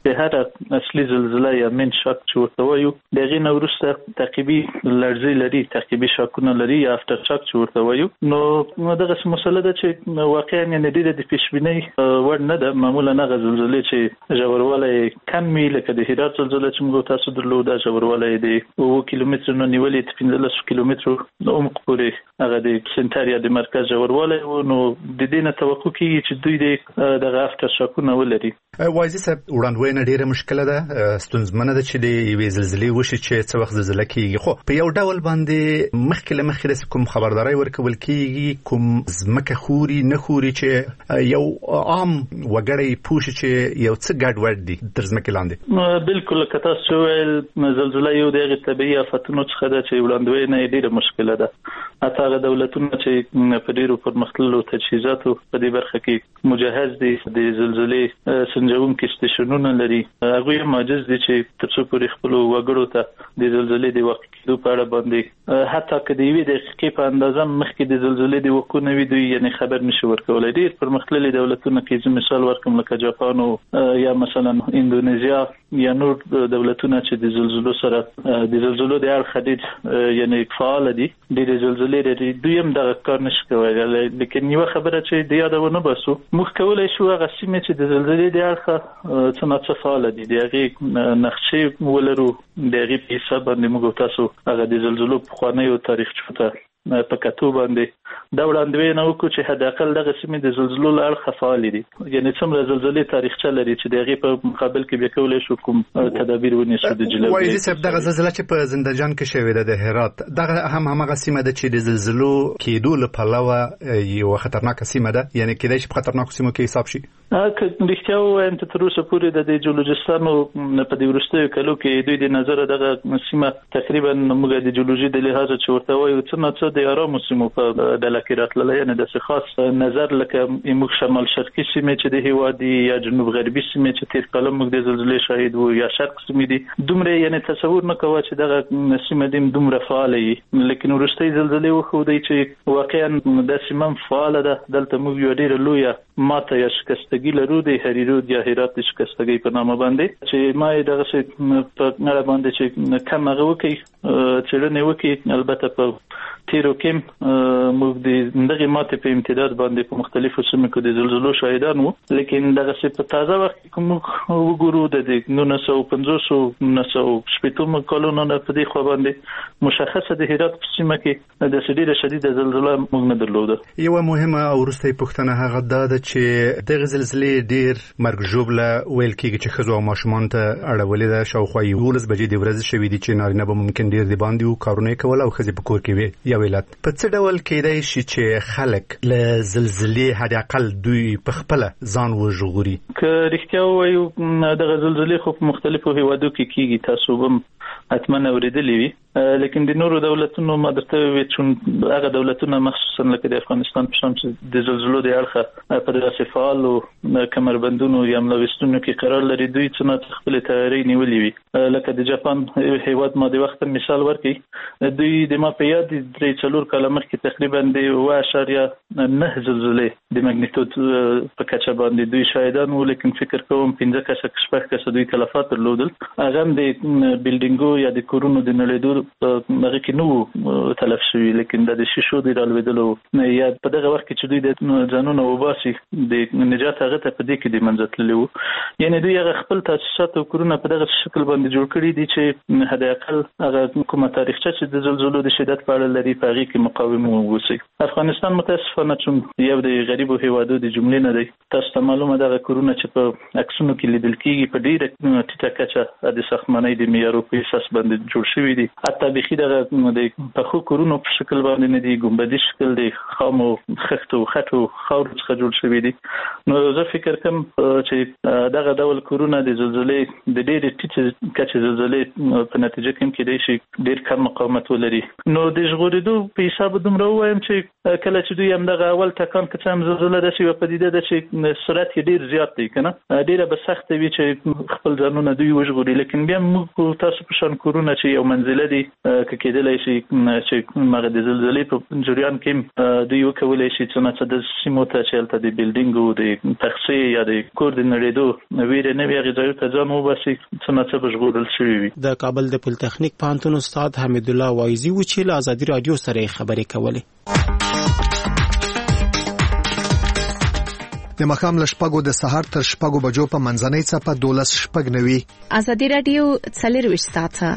د هر اصلي زلزلې یا من شاک چې ورته وایو دغه نو وروسته تعقیبي لړزې لري، تعقیبي شاکونه لري یا افټر شاک چې ورته وایو. نو دغه مسله ده چې واقعا یعنې ډېره د پیشبینۍ وړ نه ده. معمولا هغه زلزلې چې ژوروالی کم وي لکه د هرات زلزله چې موږ تاسو درلوده ژوروالی د اووه کیلومترو نه نیولې تر پنځلسو کیلومترو د عمق پورې هغه د سنټر یا د مرکز ژوروالی و. نو د دې نه توقع کېږي چې دوی د دغه افټر شاکونه ولري. وایزي صاحب وړاندوینه ډېره مشکله ده، ستونزمنه ده چې د یوې زلزلې وشي چې څه وخت زلزله کېږي، خو په یو ډول باندې مخکې له مخکې داسې کوم خبرداری ورکول کېږي، کوم ځمکه خوري نه خوري چې یو عام وګړی پوه شي چې یو څه ګډوډ دي تر ځمکې لاندې. بالکل لکه تاسو ویل زلزله یو د هغې طبیعي افتونو څخه ده چې وړاندوینه یې ډېره مشکله ده. حتی هغه دولتونه چې په ډېرو پرمختللو تجهیزاتو په دې برخه کې مجهز دي، د زلزلې سنجونکي سټیشنونه لري، هغوی هم عاجز دي چې تر څو پورې خپلو وګړو ته د زلزلې د واقع کېدو په اړه باندې حتی که د یوې دقیقې په اندازه مخکې د زلزلې د وقوع نه وي دوی یعنې خبر نشي ورکولی. ډېر پرمختللي دولتونه کې زه مثال ورکړم لکه جاپان یا مثلا اندونیزیا یا نور دولتونه چې د زلزلو سره د زلزلو د اړخه ډېر یعنې فعال دي، ډېرې زلزلې لري، دوی هم دغه کار نشي کولی. لیکن یوه خبره چې د یاده ونه باسو، موږ کولی شو هغه سیمې چې د زلزلې د اړخه څه ناڅه فعاله دي د هغې نقشې ولرو، د هغې په حساب باندې موږ تاسو هغه د زلزلو پخوانیو تاریخچو ته په کتو باندې دا وړاندوینه وکړو چې حداقل دغه سیمې د زلزلو له اړخه فعالې دي، یعنې څومره زلزلې تاریخچه لري چې د هغې په مقابل کې بیا کولی شو کوم تدابیر ونیسو د جلوګیرۍ. وایزي صاحب دغه زلزله چې په زندهجان کې شوې ده د هرات، دغه هم همغه سیمه ده چې د زلزلو کېدو له پلوه یوه خطرناکه سیمه ده، یعنې کېدای شي په خطرناکو سیمو کې حساب شي. که رښتیا ووایم ته تر اوسه پورې د دې جیولوجستانو په دې وروستیو کلو کې دوی د نظره دغه سیمه تقریبا موږ د جیولوژي د لحاظه چې ورته وایو څه نه څه د ارامو سیمو په ډله کې راتللی، یعنې داسې خاص نظر لکه موږ شمال شرقي سیمې چې د هېواد دي یا جنوب غربي سیمې چې تېر کال موږ د زلزلې شاهد وو یا شرق سیمې دي، دومره یعنې تصور نه کوه چې دغه سیمه دې دومره فعاله وي. لیکن وروستۍ زلزلې وښودی چې واقعا دا سیمه هم فعاله ده. دلته موږ یوه ډېره لویه ماته یا شکستګي لرو د هریرود یا هرات د شکستګۍ په نامه باندې، چې ما یې دغسې په اړه باندې چې کم هغه وکړي څېړنې وکړي. البته په تیرو کې موږ د دغې ماتې په امتداد باندې په مختلفو سیمو کې د زلزلو شاهدان وو، لیکن دغسې په تازه وخت کې که موږ وګورو د نولس سوه پنځوسو نولس سوه شپېتمو کلونو نه په دې خوا باندې مشخصه د هرات په سیمه کې داسې ډېره شدیده زلزله موږ نه درلوده. یوه مهمه او وروستۍ پوښتنه هغه دا ده چې دغه زلزلې ډېر مرګ ژوبله ویل کېږي چې ښځو او ماشومانو ته اړولې ده. شاوخوا یولس بجې د ورځې شوي دي چې نارینه به ممکن ډېر د باندې وو، کارونه یې کول او ښځې په کور کې وې. یو علت په څه ډول کېدای شي چې خلک له زلزلې حداقل دوی په خپله ځان وژغوري؟ که رښتیا ووایو دغه زلزلې خو په مختلفو هېوادو کې کېږي، تاسو به حتما اورېدلې وي، لیکن د نورو دولتونو ما درته وویل چون هغه دولتونه مخصوصا لکه د افغانستان په شان چې د زلزلو د اړخه په داسې فعالو کمربندونو یا ملوثونو کې قرار لري، دوی څه نه څه خپلې تیارۍ نیولې وي. لکه د جاپان هېواد ما د وخت مثال ورکړي، دوی د ما په یاد درې څلور کاله مخکې تقریبا د اوه اعشاریه نه زلزلې د مګنیټود په کچه باندې دوی شاهدان وو، لیکن فکر کوم پنځه کسه شپږ کسه دوی تلفات درلودل. هغه هم د بلډینګو یا د کورونو د نړېدو هغه کې نه وو تلف شوي، لیکن د شیشو د رالوېدلو یا په دغه وخت کې چې دوی د ځانونه وباسي د نجات هغه ته په دې کې د منځه تللي وو. یعنې دوی هغه خپل تاسیسات او کورونه په دغه شکل باندې جوړ کړي دي چې حداقل هغه کومه تاریخچه چې د زلزلو د شدت په اړه لري په هغې کې مقاوم واوسي. افغانستان متاسفانه چون یو د غریبو هېوادو د جملې نه دی، تاسو ته معلومه دغه کورونه چې په عکسونو کې لیدل کېږي په ډېره ټیټه کچه د ساختمانۍ د معیارو په اساس باندې جوړ شوي دي. حتی بیخي دغه د پخو کورونو په شکل باندې نه دي، ګنبدي شکل دی، خامو خښتو خټو خاورو څخه جوړ شوي دي. نو زه فکر کوم چې دغه ډول کورونه د زلزلې د ډېرې ټیټې کچې زلزلې په نتیجه کې هم کېدای شي ډېر کم مقاومت ولري. نو د ژغورېدو په حساب دومره ووایم چې کله چې دوی همدغه اول ټکان که څه هم زلزله داسې یوه پدیده ده چې سرعت یې ډېر زیات دی، که نه ډېره به سخته وي چې خپل ځانونه دوی وژغوري. لیکن بیا موږ تاسو په شان کورونه چې یو منزله دي کې کېدلی شي چې مغه د زلزلې په جریان کې دوی وکولای شي چې څنګه د سیمو ته چې هلته د بلډینګو د تخصیص یا د کور د نړېدو ویره نه وي هغې ځایو ته ځان وباسي څه نه څه به ژغورل شوي وي. د کابل د پولتخنیک پوهنتون استاد حمید الله وایزي و چې له ازادي راډیو سره خبرې کولې. د مخام له شپږو د سهار تر شپږو بجو په منځنۍ څپه دولس شپږ نوي. ازادي راډیو څلرویشت ساعته.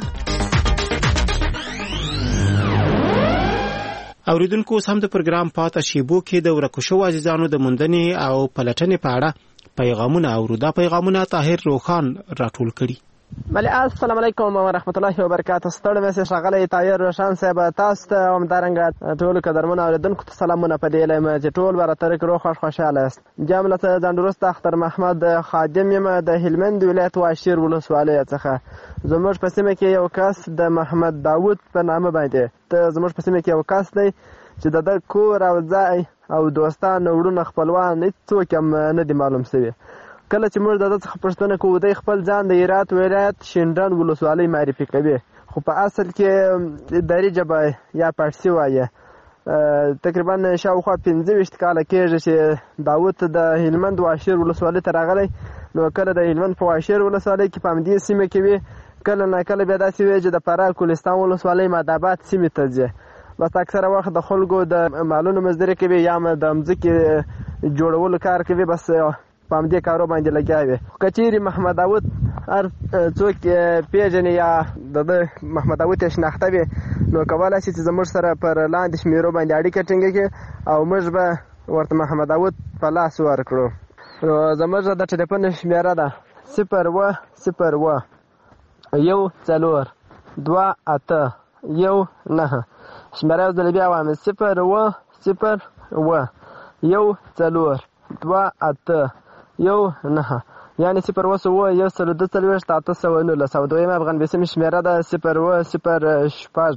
اوریدونکو سم د پروګرام پاتې شیبو کې د ورکو شو عزیزانو د مندنې او پلټنې په اړه پیغامونه اورو. دا پیغامونه طاهر روخان راټول کړي. بله السلام علیکم و رحمت الله و برکاته. ستړي مې ښاغلی طاهر روشان صاحب تاسو ته همدارنګه ټولو قدرمنو اوریدونکو ته سلامونه په دې لایم چې ټول به راته روغ خوښ خوشحاله یاست. جمله ځان درست اختر محمد خادم یم د هلمند ولایت واشیر ولسوالۍ څخه. زموږ په سیمه کې یو کس د محمد داود په نامه باندې ته زموږ په سیمه کې یو کس دی چې د د کور او ځای او دوستان وړونه خپلوان هیڅوک هم نه دي معلوم شوي. کله چې موږ د ده څخه پوښتنه کوو دی خپل ځان د هرات ولایت شینډنډ ولسوالۍ معرفي کوي خو په اصل کې دري ژبه یا پارسي وایي. تقریبا شاوخوا پنځه ویشت کاله کېږي چې داود د هلمند واشیر ولسوالۍ ته راغلی. نو کله د هلمند په واشیر ولسوالۍ کې په همدې سیمه کې وي کله نه کله بیا داسې وي چې د فراه کولستان ولسوالۍ ماداباد سیمې ته ځي. بس اکثره وخت د خلکو د مالونو مزدوري کوي یا د مځکې جوړولو کار کوي بس په همدې کارو باندې لګیا وي. که چیرې محمد داود هر څوک پیژني یا د ده محمد داود یې شناخته وي نو کولی شي چې زموږ سره پر لاندې شمېرو باندې اړیکه ټینګه کړي او موږ به ورته محمد داود په لاس ورکړو. نو زموږ د ټلیفون شمېره ده صفر اوه صفر اوه یو څلور دوه اته یو نهه. شمېره یو ځل بیا وایم صفر اوه صفر اوه یو څلور دوه اته یو نهه یعنې صفر اوه سوه یو سل دوه څلوېښت اته سوه نولس او دویمه افغان بیسیمې شمېره ده صفر اوه صفر شپږ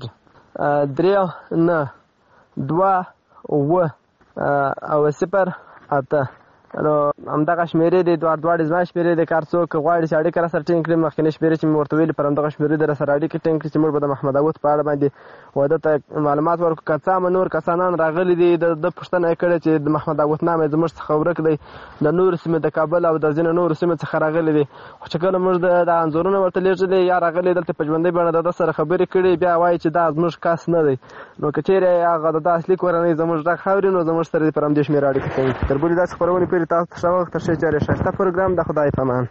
درې نه دوه اوه او صفر اته. نو همدغه شمېرې دي دواړه دواړې زما شمېرې دي. که هر څوک غواړي چې اړیکه راسره ټینګ کړي مخکینۍ شمېرې چې مې ورته ویلي پر همدغه شمېرې دي راسره اړیکې ټینګ کړي چې موږ به د محمد داود په اړه باندې واده ته معلومات ورکړو. که څه هم نور کسانان راغلي دي د ده پوښتنه یې کړې چې د محمد داود نام یې زموږ څخه ورک دی د نورو سیمې د کابل او د ځینو نورو سیمې څخه راغلي دي. خو چې کله موږ د انځورونه ورته لیږلي یا راغلي دلته په ژوندۍ بڼه د ده سره خبرې کړي بیا وایي چې دا زموږ کس نه دی. نو که چیرې هغه د ده اصلي کورنۍ زموږ غږ اوري نو زموږ سره دې پر همدې شمېره اړیکه کوي. تر بلې داسې خپرونې پورې تاسو ته ښه وخت ښه چارې ښایسته پروګرام د خدای په امان.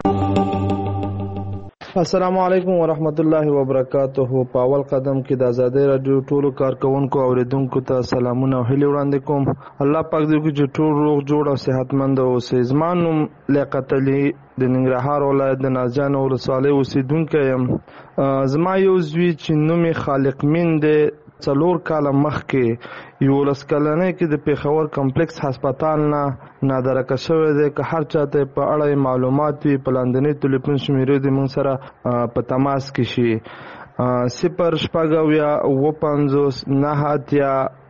السلام علیکم ورحمت الله وبرکاته. په اول قدم کې د ازادۍ راډیو ټولو کارکونکو اوریدونکو ته سلامونه او هیلې وړاندې کوم. الله پاک دې وکړي چې ټول روغ جوړ او صحتمند اوسئ. زما نوم لیاقت علي د ننګرهار ولایت د نازجان ولسوالۍ اوسېدونکی یم. زما یو زوی چې نوم یې خالق مین دی څلور کاله مخکې یولس کلنۍ کې د پېښور کمپلکس هسپتال نه نادرکه شوی دی. که هر چاته په اړه معلومات وي په لاندنۍ ټلیفون شمېرې دې موږ سره په تماس کې شي. صفر شپږ اویا اوه پنځوس نهه اتیا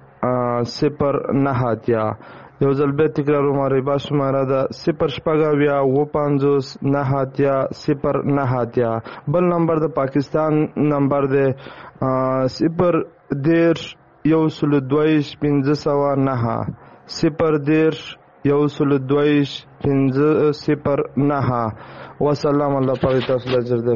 صفر نهه اتیا. یو ځل بیا تکراروم ربا شماره ده صفر شپږ اویا اوه پنځوس نهه اتیا صفر نهه اتیا. بل نمبر د پاکستان نمبر دی صفر دېرش یو سلو دوهویشت پنځه سوه نهه صفر دېرش یو سلو دوهویشت پنځه صفر نهه. وسلام. الله پاک تاسو ته اجر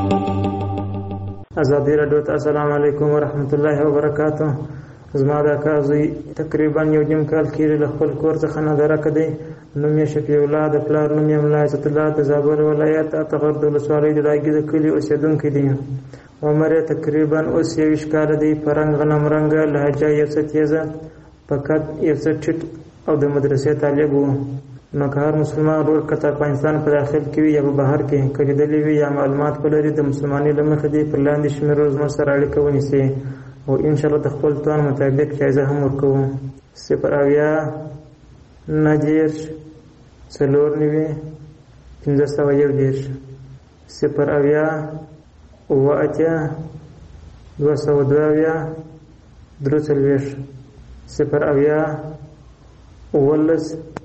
درکړي. ازادي راډیو ته السلام علیکم ورحمت الله وبرکاته. زما د اکا زوی تقریبا یو نیم کال کېږي له خپل کور څخه نادرکه دی. نوم یې شفیع الله د پلار نوم یې ملا عزت الله د زابل ولایت اتغر د ولسوالۍ د لاګي د کلي اوسېدونکی دی. عمر یې تقریبا اوس یویشت کاله دی. په رنګ غنم رنګه لهجه یو څه تیزه په قد یو څه ټیټ او د مدرسې طالب و. نو که هر مسلمان ورور که افغانستان په داخل کې وي یا په بهر کې که لیدلی وي یا معلومات ولري د مسلمانۍ له مخې دی پر لاندې شمېرو زموږ سره اړیکه ونیسي او انشاءالله د خپل توان مطابق جایزه هم ورکوو. صفر اویا نهه دېرش څلور نوي پنځه سوه یو دېرش صفر اویا اوه اتیا دوه سوه دوه اویا درې څلوېښت صفر اویا اوولس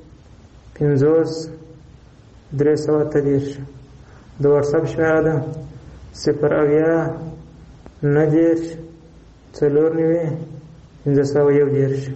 پنځوس درې سوه اته دېرش. د واتساپ شمېره ده صفر اویا نه دېرش څلور نوي پنځه سوه یو دېرش.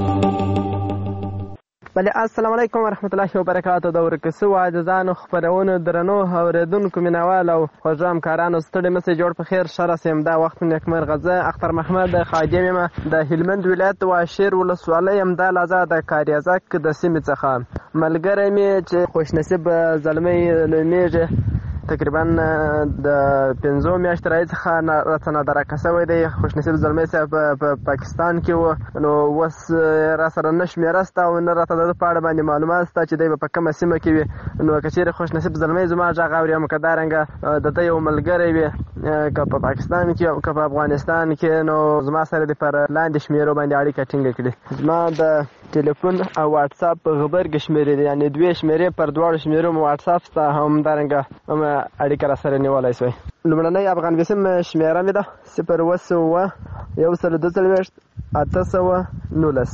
بله السلام علیکم ورحمت الله وبرکاتو. د ورکسو عاجزانو خپرونو درنو اوریدونکو مینوال او خوږ همکارانو ستړي مسئ جوړ په خیر ښه راسیم. دا وخت نیکمرغه. زه اختر محمد خادم یم د هلمند ولایت واشیر ولسوالۍ یم د لازا د کاریزک د سیمې څخه. ملګری مې چې خوشنصیب زلمی نومیږي تقریبا د پنځو میاشتو راهیسې څخه راته نادرکه شوی دی. خوشنصیب زلمی صاحب په پاکستان کې و نو اوس را سره نه شمېره شته او نه راته د ده په اړه باندې معلومات شته چې دی به په کومه سیمه کې وي. نو که چېرې خوشنصیب زلمی زما غږ اوري هم که دارنګه د ده یو ملګری وي که په پاکستان کې او که په افغانستان کې نو زما سره دې پر لاندې شمېرو باندې اړیکه ټینګه کړي. زما د ټلیفون او واتساپ په غبرګې شمېرې دي یعنې دوې شمېرې پر دواړو شمېرو مو واتساپ شته همدارنګه هم اړیکه را سره نیولی شوی. لومړنۍ افغان وسیم شمېره مې ده صفر اوه سوه یو سل دوه څلوېښت اته سوه نولس.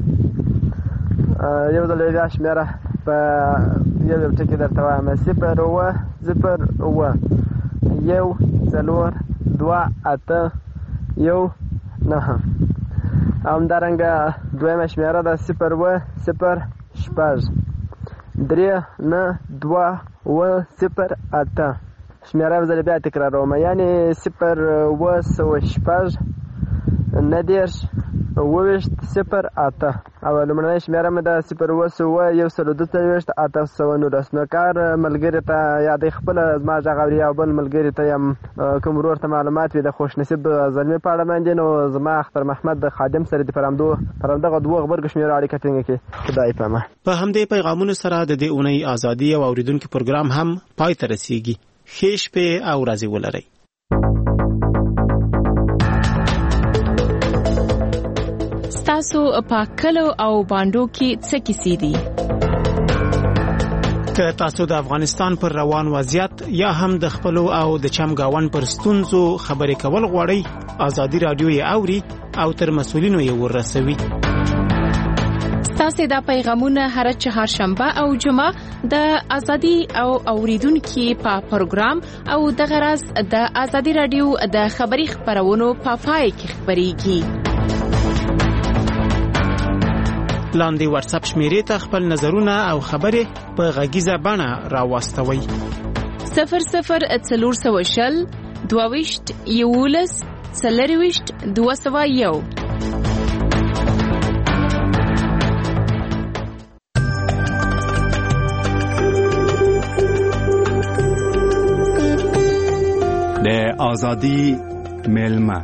یو ځل بیا شمېره په یو یو ټکي درته وایم صفر اوه صفر اوه یو څلور دوه اته یو نهه. همدارنګه دویمه شمېره ده صفر اوه صفر شپږ درې نه دوه اوه صفر اته. شمېره یو ځل بیا تکراروم یعنې صفر اوه سوه شپږ نه دېرش اوه ویشت صفر اته او لومړنۍ شمېره مې ده صفر اوه سوه یو سل دوه څلوېښت اته سوه نولس. نو کار ملګري ته یا دی خپله زما غږ اوري او بل ملګري ته یم کوم ورور ته معلومات وي د خوشنصیب زلمي په اړه باندې نو زما اختر محمد د خادم سره د پر همدو پر همدغه دوو غبرګو شمېرو اړیکه ټینګه کړي. خدای پامه. په همدې پیغامونو سره د دې اونۍ ازادي او اوریدونکو پروګرام هم پای ته رسیږي. ښې شپې او ورځې ولرئ. تاسو په کلو او باندو کې څه کیسې دي؟ که تاسو د افغانستان پر روان وضعیت یا هم د خپلو او د چمګاون پر ستونزو خبرې کول غواړئ ازادي رادیو یې اوري او تر مسؤلینو یې ورسوي. تاسو دا پیغامونه هر چهارشنبه او جمعه د ازادي او اوریدونکو په پروګرام او د غرض د ازادي رادیو د خبري خبرونو په پای کې خبريږي. لاندې واتس اپ شمیرې ته خپل نظرونه او خبرې په غږیزه بڼه راوستوئ. صفر صفر څلور سوه شل دوه ویشت یولس څلور ویشت دوه سوه یو. د ازادي ملما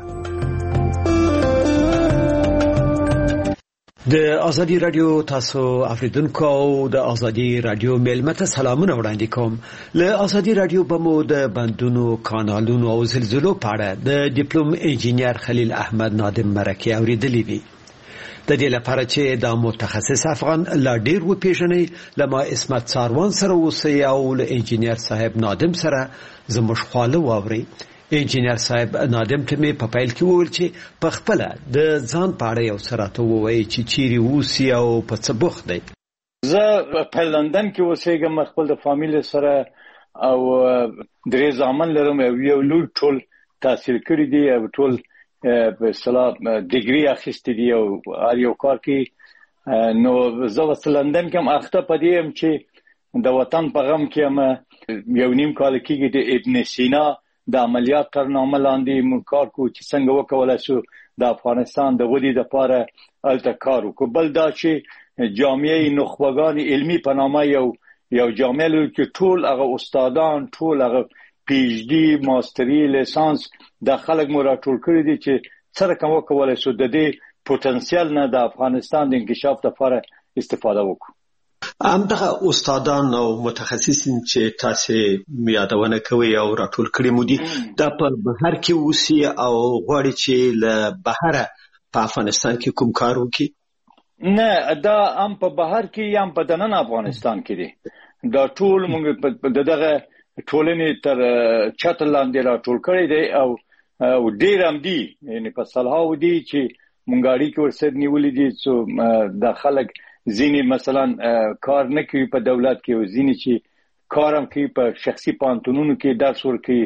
د ازادي رادیو تاسو اوریدونکو او د ازادي رادیو ملما ته سلامونه وړاندې کوم. له ازادي رادیو بمو د بندونو کانالونو او زلزلو په اړه د ډیپلوم انجینیر خلیل احمد نادم مرکه اوریدلې وی. د دې لپاره چې د متخصص افغان لا ډیر و پیژنې لما اسمت ساروان سره اوسئ او له انجینیر صاحب نادم سره زموږ خواله واوري. انجینیر صاحب نادم ته مې په پیل کې وویل چې په خپل د ځان په اړه یو سره ته وایي چې چیرې اوسي او په څه بوخت دی. زه په لندن کې اوسېږم خپل د فامیل سره او درې زامن لرم او یو لوی ټول تحصیل کړی دی او ټول په اصطلاح ډیګري اخیستې دي او هر یو کار کې. نو زه اوس لندن کې هم اخته پدې یم چې د وطن په غم کې هم یو نیم کال کېږي د ابن سینا د عملیات ترنامه لاندې موږ کار کوو چې څنګه وکولای شو د افغانستان د ودې لپاره هلته کار وکړو. بل دا چې جامعه نخبگان علمي په نامه یو یو جامعه لري چې ټول هغه استادان ټول هغه پی ایچ ډي ماستري لیسانس د خلک مو راټول کړي دي چې څنګه وکولای شو د دې پوتنسیال نه د افغانستان د انکشاف لپاره استفاده وکړو. همدغه استادان او متخصصین چې تاسو یادونه کوي او راټول کړي مو دي دا په بهر کې اوسي او غواړي چې له بهره په افغانستان کې کوم کار وکړي؟ نه دا هم په بهر کې یا هم په دننه افغانستان کې دي. دا ټول موږ دغه ټولنې تر چت لاندې راټول کړي دي او ډیر هم دي یعنی په سلهاو دي چې مونږ اړیکې ورسره نیولې دي چې د خلک ځینې مثلا کار نه کوي په دولت کې او ځینې چې کار هم کوي په شخصي پانتونونو کې درس ورکوي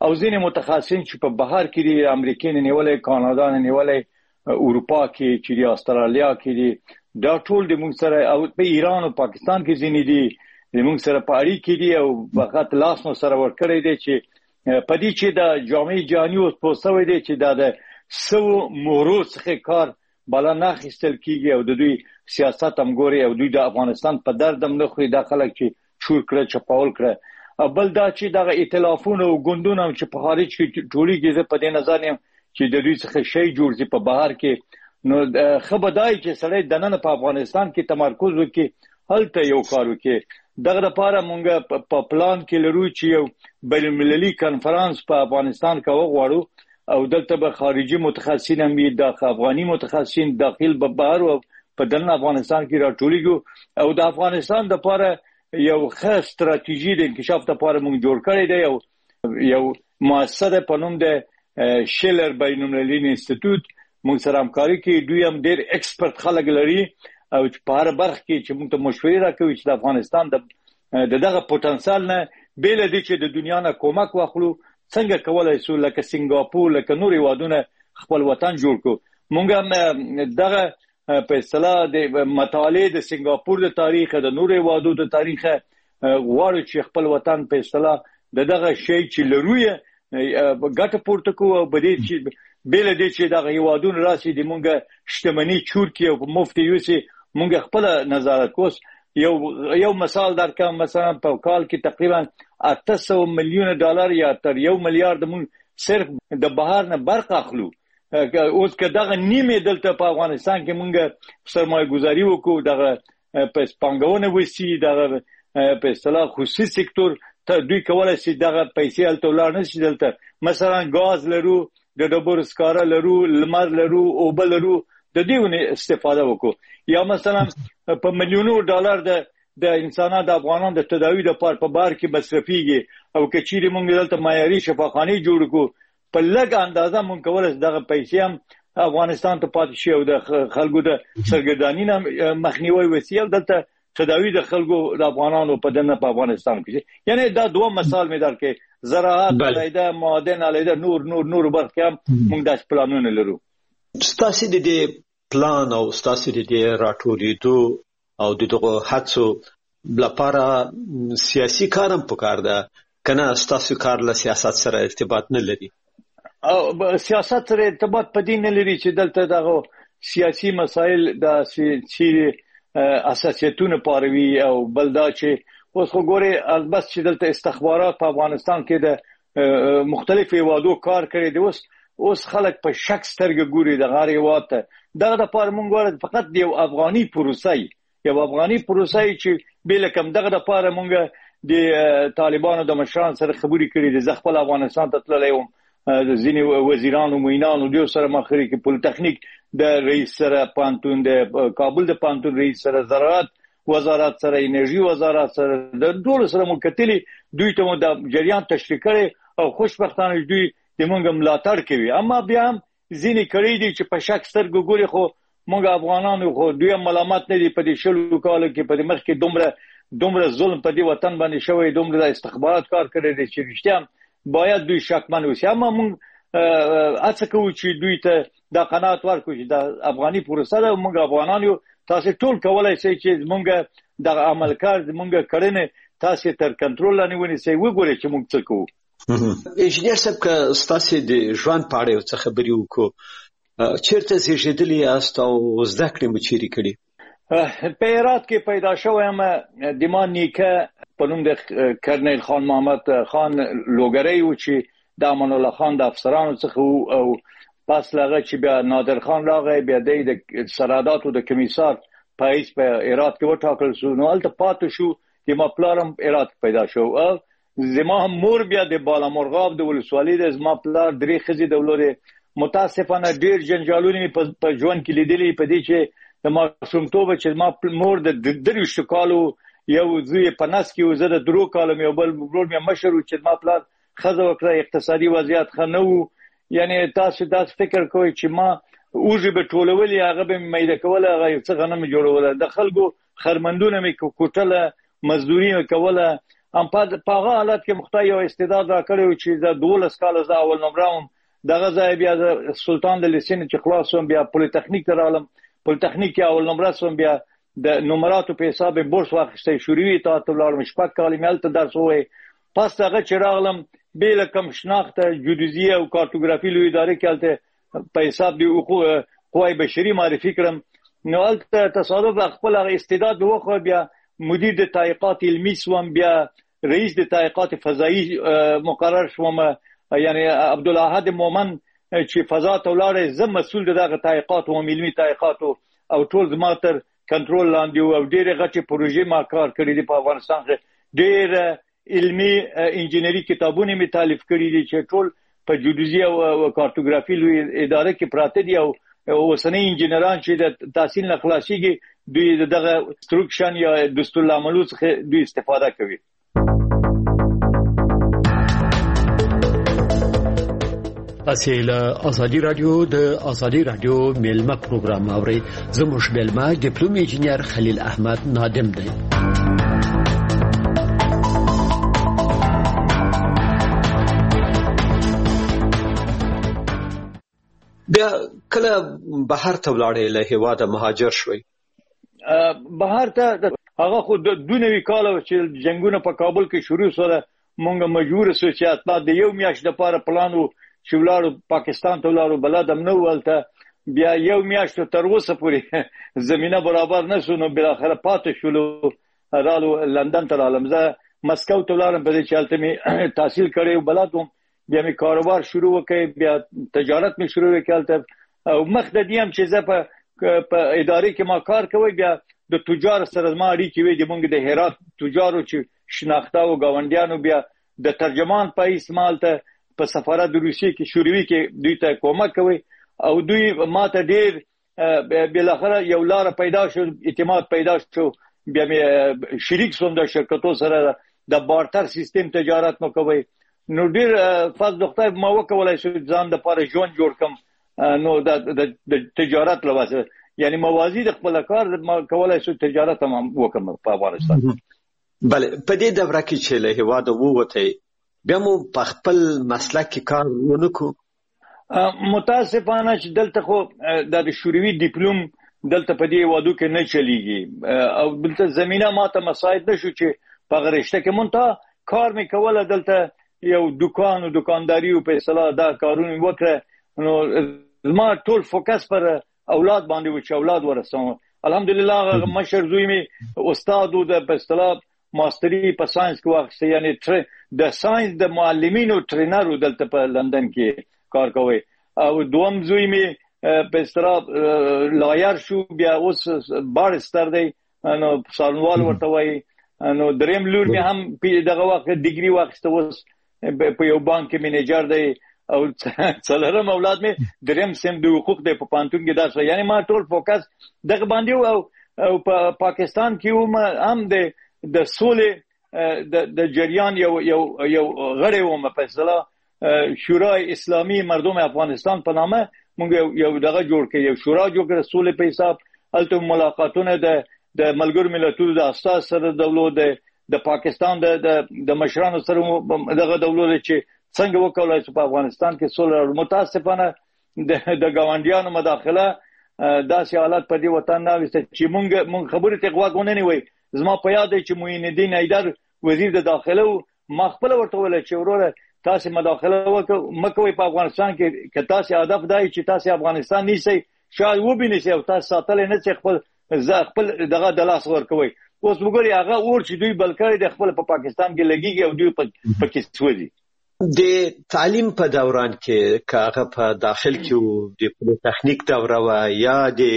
او ځینې متخصصین چې په بهر کې دي، امریکا نه نیولې، کانادا نه نیولې، اروپا کې چې دي، استرالیا کې دي، دا ټول د موږ سره، او په ایران او پاکستان کې ځینې دي د موږ سره په اړیکه دي او فقط لاس نو سره ورکړی دی چې په دې چې د جامع جهاني اوس پوسټوي دی چې دا د سو مورو څخه کار بالا نه خستل کیږي او د دوی سیاست هم ګوري او دوی د افغانستان په دردم نه خوري، دا خلک چې چور کړه چپاول کړه. بل دا چې د ائتلافونو او ګوندونو چې په خارج کې جوړیږي، زه په دې نظر یم چې د دوی څخه شی جوړ شي په بهر کې، نو خبردای چې سړی دننه په افغانستان کې تمرکز وکړي، هلته یو کار وکړي. دغه لپاره مونږ په پلان کې لرو چې یو بین المللي کانفرنس په افغانستان کې وغواړو او دلته به خارجي متخصصین هم وي، د افغاني متخصصین داخل به بهر او په دننه افغانستان کې راټولېږو او د افغانستان لپاره یو ښه ستراتیژي د انکشاف لپاره مونږ جوړ کړی دی. یو یو مؤسسه په نوم د شیلر بین المللي انسټیټیوټ مونږ سره همکاري کوي، دوی هم ډېر ایکسپرت خلک لري او په هر برخه کې چې موږ ته مشورې راکوي چې د افغانستان د دغه پوتنسیال نه بیل دي چې د دنیا نه کومک واخلو، څنګه کولای شو لکه سنگاپور لکه نور هیوادونه خپل وطن جوړ کړو. موږ دغه په اصطلاح د مطالعه د سنگاپور د تاریخ د نور هیوادو د تاریخ غواړو چې خپل وطن په اصطلاح دغه شی چې لروي ګټه پورته کوو او بده چې بیل دي چې دغه هیوادونه راسي د مونږه شتمنۍ چور کې او په مفت یوسي مونږ خپل نظارت کوس. یو یو مثال درکم، مثلا په کال کې تقریبا اته سوه میلیون ډالر یا تر یو میلیارډ مونږ صرف د بهر نه برق اخلو. اوس که دغه نیمه دلته په افغانستان کې مونږ سرمایه گذاري وکړو، دغه په پانګونه وسی، دغه په اصطلاح خصوصي سکتور ته دوی کولای شي دغه پیسې الته ولر نه شي. دلته مثلا غاز لرو، د ډبرو سکاره لرو، لمر لرو، اوبه لرو، د دې ونه استفاده وکړو. یا مثلا په میلیونو ډالر د د انسانانو د افغانانو د تداوی لپاره په بار کې مصرفيږي او کچېری مونږ دلته معیاري شفاخانه جوړ کو، په لږ اندازه مونږ کولای دغه پیسې هم افغانستان ته پاتې شي او د خلکو د سرګردانی نه مخنیوي وسی او دلته تداوی د خلکو د افغانانو په دنه په افغانستان کې. یعنی دا دوه مثال مې درکې، زراعت علیده، معادن علیده، نور نور نور برخه هم موږ داس پلانونه لرو. ستاسو د دې پلان او ستاسو د دې راټولېدو او دغه هڅو لپاره سیاسي کارم پکار ده کنه؟ ستاسو کار له سیاست سره ارتباط نه لري؟ او سیاست سره ارتباط پدې نه لري چې دلته دغه سیاسي مسایل د سیاسي اساسیتونه پاروي او بلدا چې اوس خو ګوره البته چې دلته استخبارات په افغانستان کې د مختلفو هیوادو کار کړی دی، اوس اوس خلک په شک سترګه ګوري د غیر هیواد ته. دغه د پاره مونږ غواړو فقط یو افغاني پروسه یو افغاني پروسه چې بل کم دغه د پاره مونږ د طالبانو د مشران سره خبرې کړې دي. زه خپل افغانستان ته تللی وم، د ځینې وزیرانو موینانو دوی سره مخري کې پولیټکنیک د رئیس سره، پانتون د کابل د پانتون رئیس سره، زراعت وزارت سره، انرژي وزارت سره، د ټول سره مو کتلی، دوی ته مو د جریان تشریح کړي او خوشبختانه دوی د مونږ ملاتړ کوي. اما بیا هم ځینې کړي دي چې په شک سترګو ګوري، خو مونږ افغانانو خو دوی ملامت نه دي په دې شلو کالو کې په مخ کې دومره دومره ظلم په دې وطن باندې شوی، دومره د استخبارات کار کړی دي چې رښتیا باید دوی شکمن وسی. اما مونږ اڅه کوو چې دوی ته دا قناعت ورکړو چې د افغاني پروسه ده، مونږ افغانان یو، تاسو ټول کولای شئ چې مونږ د عمل کار مونږ کړنه تاسو تر کنټرول لاندې ونیسئ، وګورئ چې مونږ څه کوو. انجنیر صاحب که ستاسو د ژوند په اړه څه خبرې وکړو، چیرته زیږیدلی یاست او زده کړې مو چیرې کړې؟ په هرات کې پیدا شوم. د ما نیکه په نوم د کرنیل خان محمد خان لوګری و چې د امان الله خان د افسرانو څخه او پس لغه چې بیا نادر خان راغی، بیا د سرحداتو د کمیسار پایس په هرات کې وټاکل شو، نو البته پاتې شو. د ما پلارم هرات پیدا شو. زما هم مور بیا د بالامرغاب د ولسوالۍ د زما پلار درې خزي د ولوري. متاسفانه ډیر جنجالونه په ژوند کې لیدلې، په دې چې د ماشومتوب چې ما مور د دریو شکالو یو زوی په نس کې وزه د درو کالو یو بل ورور مې مشر چې ما پلار خزه وکړه، اقتصادي وضعیت خنو. یعنی تاسو دا فکر کوئ چې ما اوږه به ټولولې، هغه به میده کوله، هغه څه غنم جوړوله، د خلکو خرمندونه مې کوټله، مزدوري کوله ام په هغه حالت کې مخته یو استعداد را کړو چې د دولس کال ز اول نمبر دغه ځای بیا د سلطان د لیسین چې خلاصوم بیا پولیټکنیک ته راغلم پولیټکنیک کې اول نمبر سوم بیا د نمراتو په حساب بورس واخیستې شوروي ته تلارم شپږ کال ملته درس وې پس هغه چې راغلم بیل کم شناخت جیودیزي او کارتوګرافي لوی ادارې کې په حساب دی قوای بشري معرفي کړم نو الته تصادف خپل استعداد وخو بیا مدیر د تحقیقات علمي سوم بیا رئیس د تحقیقات فضایی مقرر شوم یعنی عبدالاحد مومن چې فضا ته ولاړ زم مسؤل دغه تحقیقات او علمي تحقیقات او ټول زماتر کنټرول لاندې او ډېر غټي پروژې ما کار کړی دی په افغانستان کې ډېر علمي انجینری کتابونه می تالیف کړی دي چې ټول په جیودیزي او کارتوګرافي لوی ادارې کې پراته دي او اوسنۍ انجینران چې د تحصیل نه خلاصيږي دوی دغه انسترکشن یا دستورالعملو څخه دوی استفاده کوي. اصل ازادي رادیو د ازادي رادیو میلمه پروګرام اوري زموږ میلمه ډیپلوم انجینر خلیل احمد نادم دی. بیا کله بهر ته ولاړې له هیواده مهاجر شوي؟ بهر ته هغه خو د دونوي کال چې جنگونه په کابل کې شروع سره مونږ مجبور سو چې اتنا د یو میاشت لپاره پلانو چې ولاړو پاکستان ته ولاړو بلدم نو ولته بیا یو میاشت تر اوسه پورې زمينه برابر نشو نو بل اخر پاتې شولو رالو لندن ته رالم زه مسکو ته ولاړم په دې چې الته می تحصیل کړی بلدم بیا می کاروبار شروع وکړ بیا تجارت می شروع وکړ او مخ د دې هم چې زه په په ادارې کې ما کار کوي بیا د تجار سره ما اړیکې وې د مونږ د هرات تجارو چې شناخته او گاونډیانو بیا د ترجمان په استعمال ته په سفارت د روسیې کې شوروي کې دوی ته کومک کوي او دوی ماته ډېر بل اخر یو لار پیدا شو اعتماد پیدا شو بیا مې شریک سوم د شرکتو سره د بارتر سیستم تجارت نو کوي نو ډېر فاز دختر ما وکولای شو ځان د پاره ژوند جوړ کم نو د تجارت لواسه یعنی موازی د خپل کار ما کولای شو تجارت هم وکم په افغانستان. بله په دې دوره کې چې له هواده ووته بیا مو په خپل مسلک کې کار ونکو؟ متاسفانه چې دلته خو د شوروي ډیپلوم دلته په دې وادو کې نه چلیږي او دلته زمينه ماته مساعد نشو چې په غرشته کې مونته کار می کوله دلته یو دکان او دکانداری او په اصطلاح دا کارونه وکړه نو ما ټول فوکس پر اولاد باندې و چې اولاد ورسوم الحمدلله مشر زوی می استاد او د په اصطلاح ماستری په ساينس کې واخیسته یعنی د ساينس د معلمینو ټرینرو دلته په لندن کې کار کوي او دوم زوی می په اصطلاح لایر شو بیا اوس بارستر دی نو سالنوال ورته وای نو دریم لور می هم دغه وخت ډیګري واخیسته اوس په یو بانک کې منیجر دی او څلورم اولاد می دریم سم د حقوق د په پانتون کې درس یعنی ما ټول فوکس دغه باندې او په پاکستان کې هم د د سولې د د جریان یو یو یو غړی و مفصله شورای اسلامی مردم افغانستان په نامه موږ یو دغه جوړ کړ یو شورا جوړ کړ سولې په حساب الته ملاقاتونه د د ملګرو ملتونو د اساس سره دولت د د پاکستان د د مشرانو سره دغه دولت چې څنګه وکولای شي په افغانستان کې سولې متاسفانه د د گاونډیانو مداخله داسې حالات په دې وطن نه وسته چې موږ موږ خبرې ته غوږ نه نیوي زما په یاد چې معین الدین حیدر وزیر د داخله ما خپل ورته ویل چې وروره تاسو مداخله وکوي په افغانستان کې که تاسو هدف دی چې تاسو افغانستان نیسئ شاید وبینئ او تاسو ساتل نه چې خپل ز خپل دغه د لاس ورکوي اوس وګورئ هغه اور چې دوی بلکې د خپل په پاکستان کې لګیږي او دوی په کې سوځي. د تعلیم په دوران کې کاغه په داخل کې د پولیټکنیک دوره و یا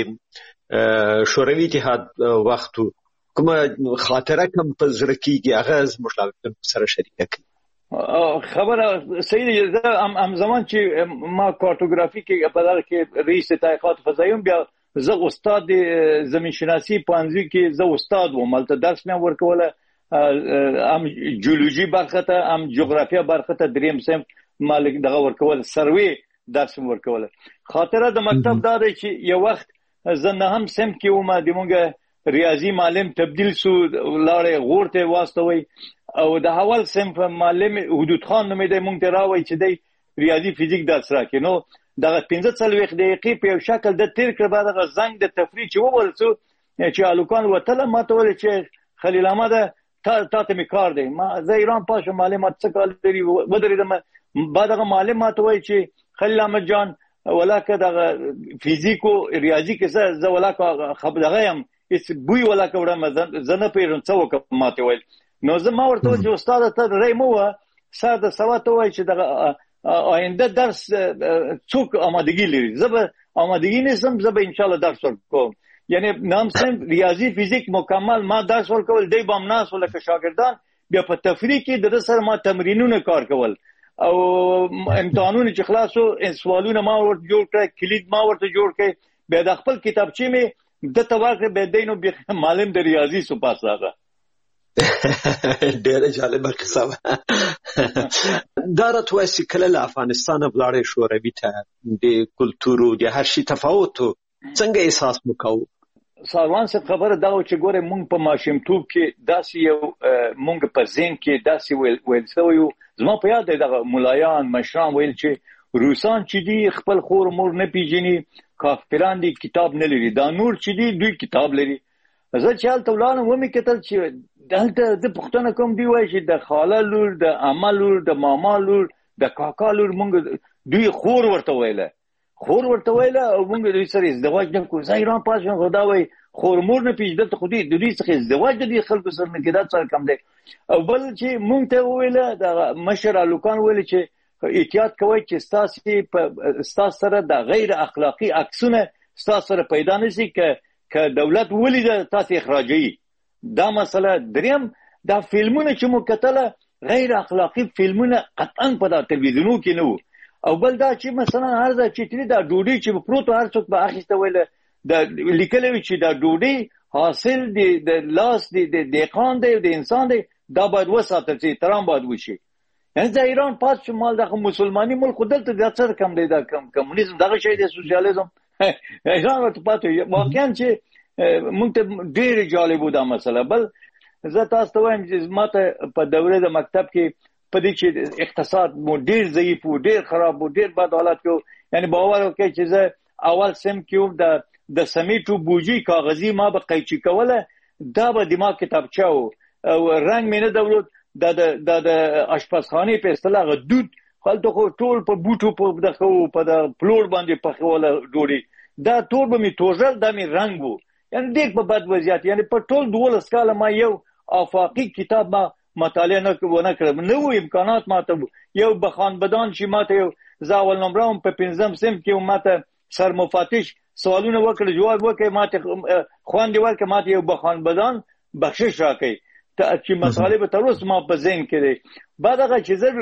د شوروي اتحاد وختو کومه خاطره کوم په زړه کې هغه مشاورین سره شریک کړي؟ خبره صحیح ده ام ام زمان چې ما کارتوګرافي کې په دغه کې رئیس تحقیقات فضایي بیا زه استاد زمین شناسی پانځي کې زه استاد وم ملته درس مې ورکوله ام جیولوژي برخه ته ام جغرافیا برخه ته دریم سم مالک دغه ورکول سروي درس مې ورکوله خاطره د مکتب دا دی چې یو وخت زه نه هم سم کې وم د مونږه ریاضي معلم تبدیل سو لاړې غورته واسطوي او د اول صنف معلم حدود خان نومېده مونږ ته راوي چې دی ریاضي فزیک درس راکړي. نو دغه پنځه څلوېښت دقیقې په یو شکل د تیر کړ. بعد هغه زنګ د تفریح چې وولسو چې الوکان وتله ما ته ویل چې خلیل احمد تا تا ته می کار دی. ما زه ایران پاشم معلومات څه کار لري ودرېدم. بعد هغه معلم ما ته وایي چې خلیل احمد جان ولاکه دغه فزیک او ریاضي کې زه زه ولاکه خبر دغه یم هیڅ بوی ولاکه وړم زه نه پیژنم څه وکړم ما ته ویل. نو زه ما ورته چې استاد ته رای مو وه سر د سبا ته وایي چې دغه آینده درس څوک آمادگی لري. زه به آمادگی نیستم، زه به انشاءالله درس ورکوم. یعنی نام سم ریاضی فزیک مکمل ما درس ورکول دی بام ناس ولکه شاګردان بیا په تفریح کې د سره ما تمرینونه کار کول او امتحانونه چې خلاصو سوالونه ما ورته جوړ کړ، کلید ما ورته جوړ کړ، بیا د خپل کتابچې مې د توګه به دینو به معلم د ریاضی سو پاس راغی. ډېر جالبه قصه ده. دا راته وایي چې کله له افغانستانه ولاړې شوروي ته د کلتورو د هر شي تفاوت څنګه احساس وکاو؟ ساروان څه خبره دا و چې ګوره مونږ په ماشومتوب کې داسې یو مونږ په ذهن کې داسې ویل سوی یو. زما په یاد دی دغه ملایان مشران ویل چې روسان چې دي خپل خور مور نه پیژني، کافران دي کتاب نه لري، دا نور چې دي دوی کتاب لري. زه چې هلته ولاړم ومې کتل چې دلته د پښتنه کوم دی وایي چې د خاله لور، د عمه لور، د ماما لور، د کاکا لور مونږ دوی خور ورته ویله خور ورته ویله او مونږ دوی سره ازدواج نه کوو. زه ایران پاشم خو دا وایي خور مور نه پیژدل ته خو دوی د دوی څخه ازدواج د دې خلکو سره نه کېدا څه کم دی. او بل چې مونږ ته وویله د مشر الوکان ویل چې احتیاط کوئ چې ستاسې په ستاسو سره د غیر اخلاقي عکسونه ستاسو سره پیدا نه شي که که دولت ولیده تاسې اخراجوي. دا مسله. دریم دا فلمونه چې مو کتله غیر اخلاقي فلمونه قطعا په دا تلویزیونو کې نه وو. او بل دا چې مثلا هر ځای چې تلي دا ډوډۍ چې پروت هر څوک به اخیسته ویله د لیکلی وي چې دا ډوډۍ حاصل د لاس د دهقان دی د انسان دی، دا باید وساتل شي، احترام باید وشي. یعنې د ایران پاس چې مال دغه مسلماني ملک خو دلته دا څه کم دی، دا کمونیزم دغه شی دی، سوسیالیزم ایران ورته پاتې. واقعا چې مونږ ته ډېر جالب و دا مسله. بل زه تاسو ته وایم چې ما ته په دوره د مکتب کې په دې چې اقتصاد مو ډېر ضعیف و، ډېر خراب و، ډېر بد حالت کې و. یعنې باور وکړئ چې زه اول سم کې وم د د سمیټو بوجي کاغذي ما به قیچي کوله، دا به دماغ کتابچه و او رنګ مې نه درلود. دا د د اشپزخانې په اصطلاح دود هلته خو ټول په بوټو په دغه په د پلور باندې پخوله ډوډۍ، دا ټول به مې توژل، دا مې رنګ و. یعنې ډېر په بد وضعیت. یعنې په ټول دولس کاله ما یو آفاقي کتاب ما مطالعه نه ونه کړم، نه و امکانات ما ته. یو بخان بدان چې ما ته یو زه اول نمره وم په پنځم صنف کې ما ته سرمفتش سوالونه وکړه، جواب وکړئ، ما ته خوندې ورکړه، ما ته یو بخان بدان بخشش راکړئ چې مطالعه به تر اوسه ما په ذهن کې دی. بعد هغه چې زه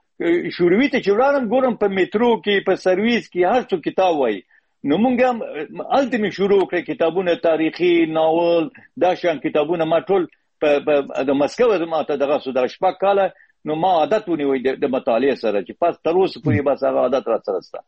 شوروي ته چې ولاړم ګورم په میترو کې په سرویس کې هر څوک کتاب وایي. نو مونږ هم هلته مې شروع کړې کتابونه، تاریخي، ناول، دا شان کتابونه ما ټول په د مسکو ما ته دغه سو دغه شپږ کاله نو ما عادت ونیوی د مطالعې سره چې پس تر اوسه پورې بس هغه عادت را سره شته.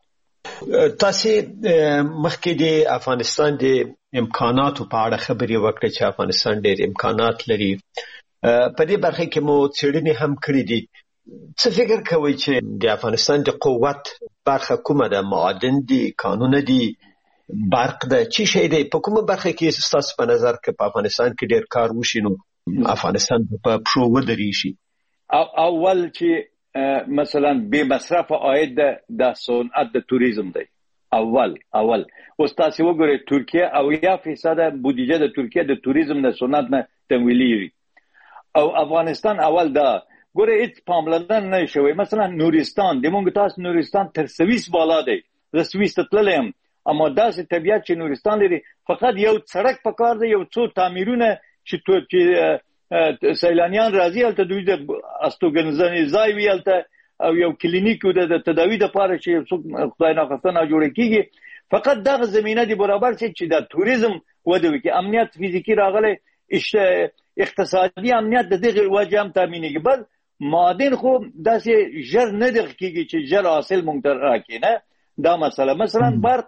تاسې مخکې د افغانستان د امکاناتو په اړه خبرې وکړې چې افغانستان ډېر امکانات لري. په دې برخه کې مو څېړنې هم کړې دي. څه فکر کوئ چې د افغانستان د قوت برخه کومه ده؟ معادن دي، کانونه دي، برق ده، چی شی دی؟ په کومه برخه کې ستاسو په نظر کې په افغانستان کې ډېر کار وشي نو افغانستان په پښو ودرېږي؟ اول چې مثلا بې مصرفه عاید ده د صنعت د توریزم دی. اول اول اوس تاسې وګورئ ترکیه اویا فیصده بودیجه د ترکیه د توریزم د صنعت نه تمویلېږي او افغانستان اول ده. ګوره هیڅ پاملرنه نه شوی. مثلا نورستان د مونږ تاسو نورستان تر سویس بالا دی. زه سویس ته تللی یم اما داسې طبیعت چې نورستان لري، فقط یو سړک پکار دی، یو څو تعمیرونه چې سیلانیان راځي هلته دوی د استوګنځنې ځای وي هلته او یو کلینیک د تداوي دپاره چې څوک خدای ناخواسته ناجوړه کېږي. فقط دغه زمینه دی برابر شي چې د توریزم وده وکړي. امنیت فزیکي راغلی، اقتصادي امنیت د دغه وجه هم تامینېږي. بل معادن خو داسې ژر نه دغه کېږي چې ژر حاصل مونږ ته راکړي، نه دا مسله. مثلا برق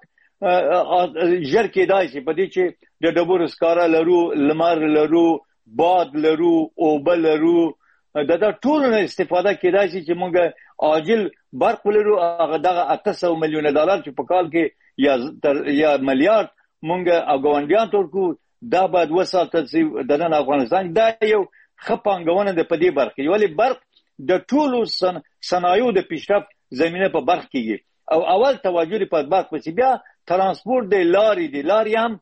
ژر کېدای شي په دې چې د ډبرو سکاره لرو، لمر لرو، باد لرو، اوبه لرو، د دا ټول نه استفاده کېدای شي چې موږ عاجل برق ولرو هغه دغه اته سوه میلیونه ډالر چې په کال کې یا یا میلیارډ موږ افغانستان ترکو دا باید وساتل شي د نن افغانستان دا یو ښه پانګونه ده په دې برخه ولی برق د ټولو صنایعو د پیشرفت زمینه په برق کېږي او اول توجه په برق پسې بیا ترانسپورت د لارې د لارې هم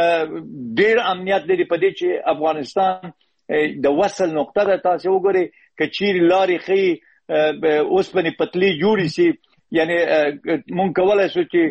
ډېر امنیت لري په دې چې افغانستان د وصل نقطه ده. تاسو وګورئ که چیرې لارې ښې اوسپنې پتلې جوړې شي یعنی مونږ کولی شو چې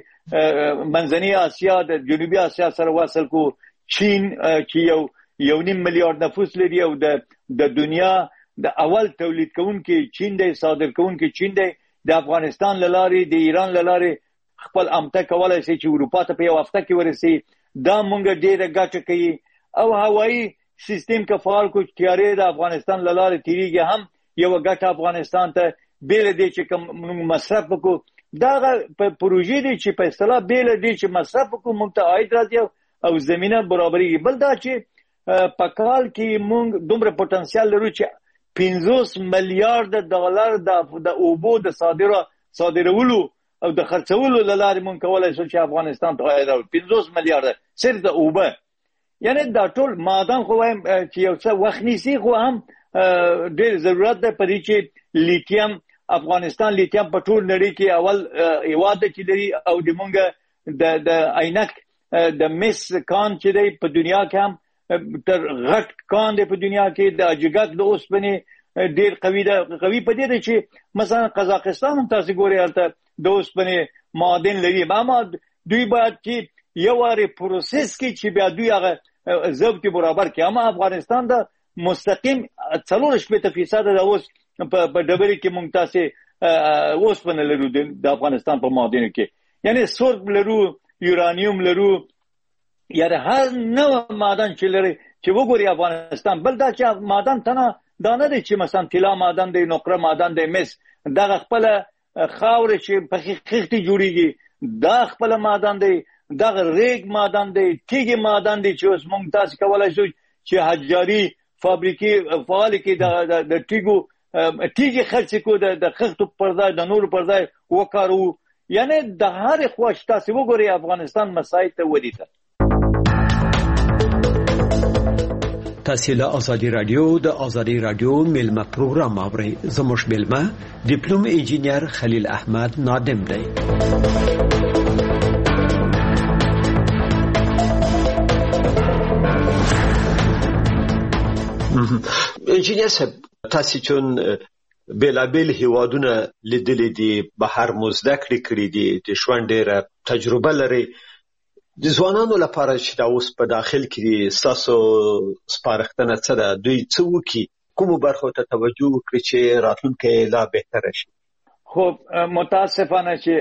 منځنۍ اسیا د جنوبي اسیا سره وصل کو. چین چې یو یو نیم میلیارډ نفوس لري او د د دنیا د اول تولید کوونکی چین دی، صادر کوونکی چین دی. د افغانستان له لارې د ایران له لارې خپل امته کولی شي چې اروپا ته په یو هفته کې ورسي. دا مونږ ډېره ګټه کوي او هوایي سیستم که فعال کو تیارې د افغانستان له لارې تیریږي هم یو ګټه افغانستان ته بیل دی چې کوم مصرف وکړو. دغه پروژې دي چې په اصطلاح بیل دی چې مصرف وکړو موږ ته عاید راځي او زمینه برابرېږي. بل دا چې په کال کې موږ دومره پوتنسیال لرو چې پنځوس میلیارډ ډالر د اوبو د صادره صادرولو او د خرڅولو له لارې موږ کولی شو چې افغانستان ته عاید راوړو. پنځوس میلیارډ صرف د اوبه. یعنی دا ټول معدن خو وایم چې یو څه وخت نیسي خو هم ډېر ضرورت ده په دې چې لیتیم افغانستان لیتیم په ټول نړۍ کې اول هېواد دی چې لري او د موږ د د عینک د مس کان چې دی په دنیا کې هم تر غټ کان دی په دنیا کې. د اجګک د اوسپنې ډېر قوي ده. قوي په دې ده چې مثلا قزاقستان هم تاسو ګورئ هلته د اوسپنې معادن لري اما دوی باید چې یو وارې پروسس کې چې بیا دوی هغه ضبط برابر کړي. اما افغانستان د مستقیم څلور شپېته فیصده د اوس په ډبرې کې موږ تاسې اوسپنه لرو د افغانستان په معادنو کې. یعنی سرب لرو، یورانیوم لرو، یعنی هر نوع معدن چې لري چې وګوري افغانستان. بل دا چې معدن تنه دا نه دی چې مثلا طلا معدن دی، نقره معدن دی، مس دغه خپله خاوره چې په خښتې جوړېږي دا خپله معدن دی، دغه ریګ معدن دی، تیږې معدن دی چې اوس موږ تاسې کولی شو چې حجاري فابریکې فعالې کړي د تیږو تیږې خرڅې کړو د خښتو پر ځای د نورو پر ځای وکاروو. یعنی د هرې خوا چې تاسې وګورئ افغانستان مساعد ته ودی ته. تاسو له ازادي رادیو د ازادي رادیو میلمه پروګرام اورئ. زموږ میلمه ډیپلوم انجینر خلیل احمد نادم دی. انجینر صاحب تاسو چون بیلابیل هیوادونه لیدلې دي، بهر مزده کړې کړې دي، د ژوند ډېره تجربه لري. د ځوانانو لپاره چې دا اوس په داخل کې ستاسو سپارښتنه څه ده؟ دوی څه وکړي؟ کومو برخو ته توجه وکړي چې راتلونکی لا بهتره شي؟ خو متاسفانه چې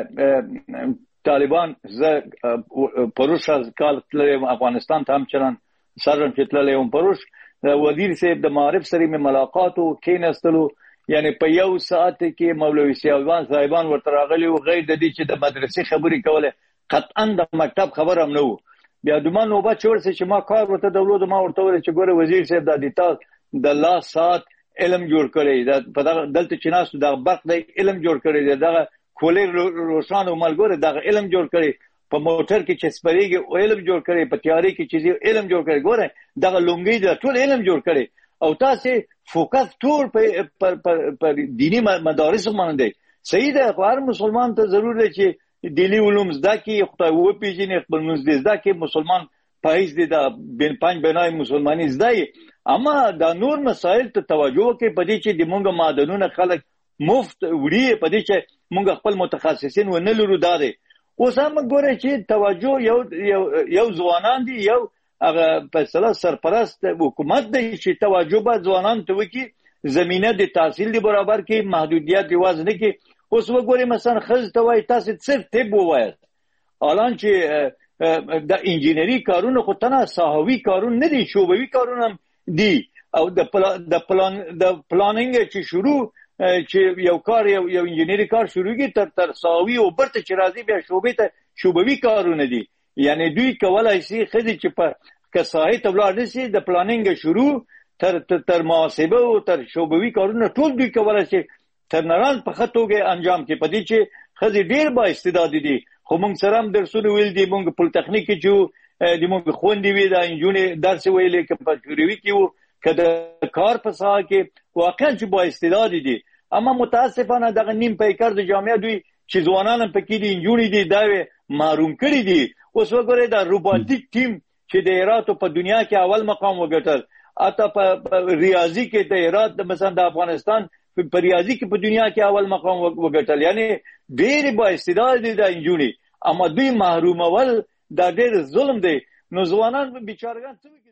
طالبان زه پروش از کال تللی افغانستان ته هم چنان سرم چې تللی وم پروش وزیر صاحب د معارف سره مې ملاقات و کېناستلو. یعنی په یو ساعت کې مولوي صاحبان صاحبان ورته راغلي وو غیر د دې چې د مدرسې خبرې کولې قطعا د مکتب خبر هم نه و. بیا دومره نوبت چې ورسې چې ما کار ورته درلود ما ورته وویل چې ګوره وزیر صاحب دا د تا د لاس ساعت علم جوړ کړی په دغه دلته چې ناست دغه برق دی علم جوړ کړی دی، دغه کولر روښانه ملګری دغه علم جوړ کړی، په موټر کې چې سپریږي علم جوړ کړی، په تیارې کې چې علم جوړ کړی. ګوره دغه لونګۍ د ټول علم جوړ کړی او تاسې فوکس ټول په دینی مدارسو باندې صحیح ده. خو هر مسلمان ته ضرور دی چې دینی علوم زده کړي، خدای وپېژني، خپل لمونځ دې زده کړي، مسلمان پایز دې د پنج بنای مسلمانۍ زده یې. اما دا نور مسایل ته توجه وکړي په دې چې د مونږ معدنونه خلک مفت وړي، په دې چې مونږ خپل متخصصین ونه لرو. دا دی اوس هم ګورئ چې توجه یو یو ځوانان دي، یو هغه په اصطلاح سرپرست حکومت دی چې توجه باید ځوانانو ته وکړي، زمینه د تحصیل دی برابر کړي، محدودیت یوازې نه کړي. اوس وګورئ مثلا ښځو ته وایي تاسې صرف طب ووایاست، حالان چې د انجینري کارونه خو تنه ساحوي کارونه نه دي، شعبوي کارونه هم دي. او د پلان د پلانینګ چې شروع چې یو کار یو یو انجینری کار شروع کی تر تر ساوی او برته چې راځي بیا شوبې ته شوبوي کارونه دي. یعنی دوی کولای شي خځې چې په کساحي تبلار نشي د پلانینګ شروع تر تر محاسبه او تر شوبوي کارونه ټول دوی کولای شي تر نران په خطوګه انجام کې پدې چې خزي ډیر با استعداد دي خو موږ سره هم درسونه ویل دي موږ په تخنیک کې جو د موږ خوندې وی دا انجونې درس ویلې کې په چوروي کې وو کله کار په ساحه کې واقعا چې با استعداد دي اما متاسفانه دغه نیم پیکر د جامعه دوی چې ځوانان په کې دي انجونې دي دا محروم کړي دي اوس وګورئ دا روبوټیک ټیم چې د هرات په دنیا کې اول مقام وګټل اته په ریاضي کې د هرات مثلا د افغانستان په ریاضي کې په دنیا کې اول مقام وګټل یعنی ډېر با استعداد دي د انجونې اما دوی محروم ول دا ډېر ظلم دی نو ځوانان بیچارهګان څه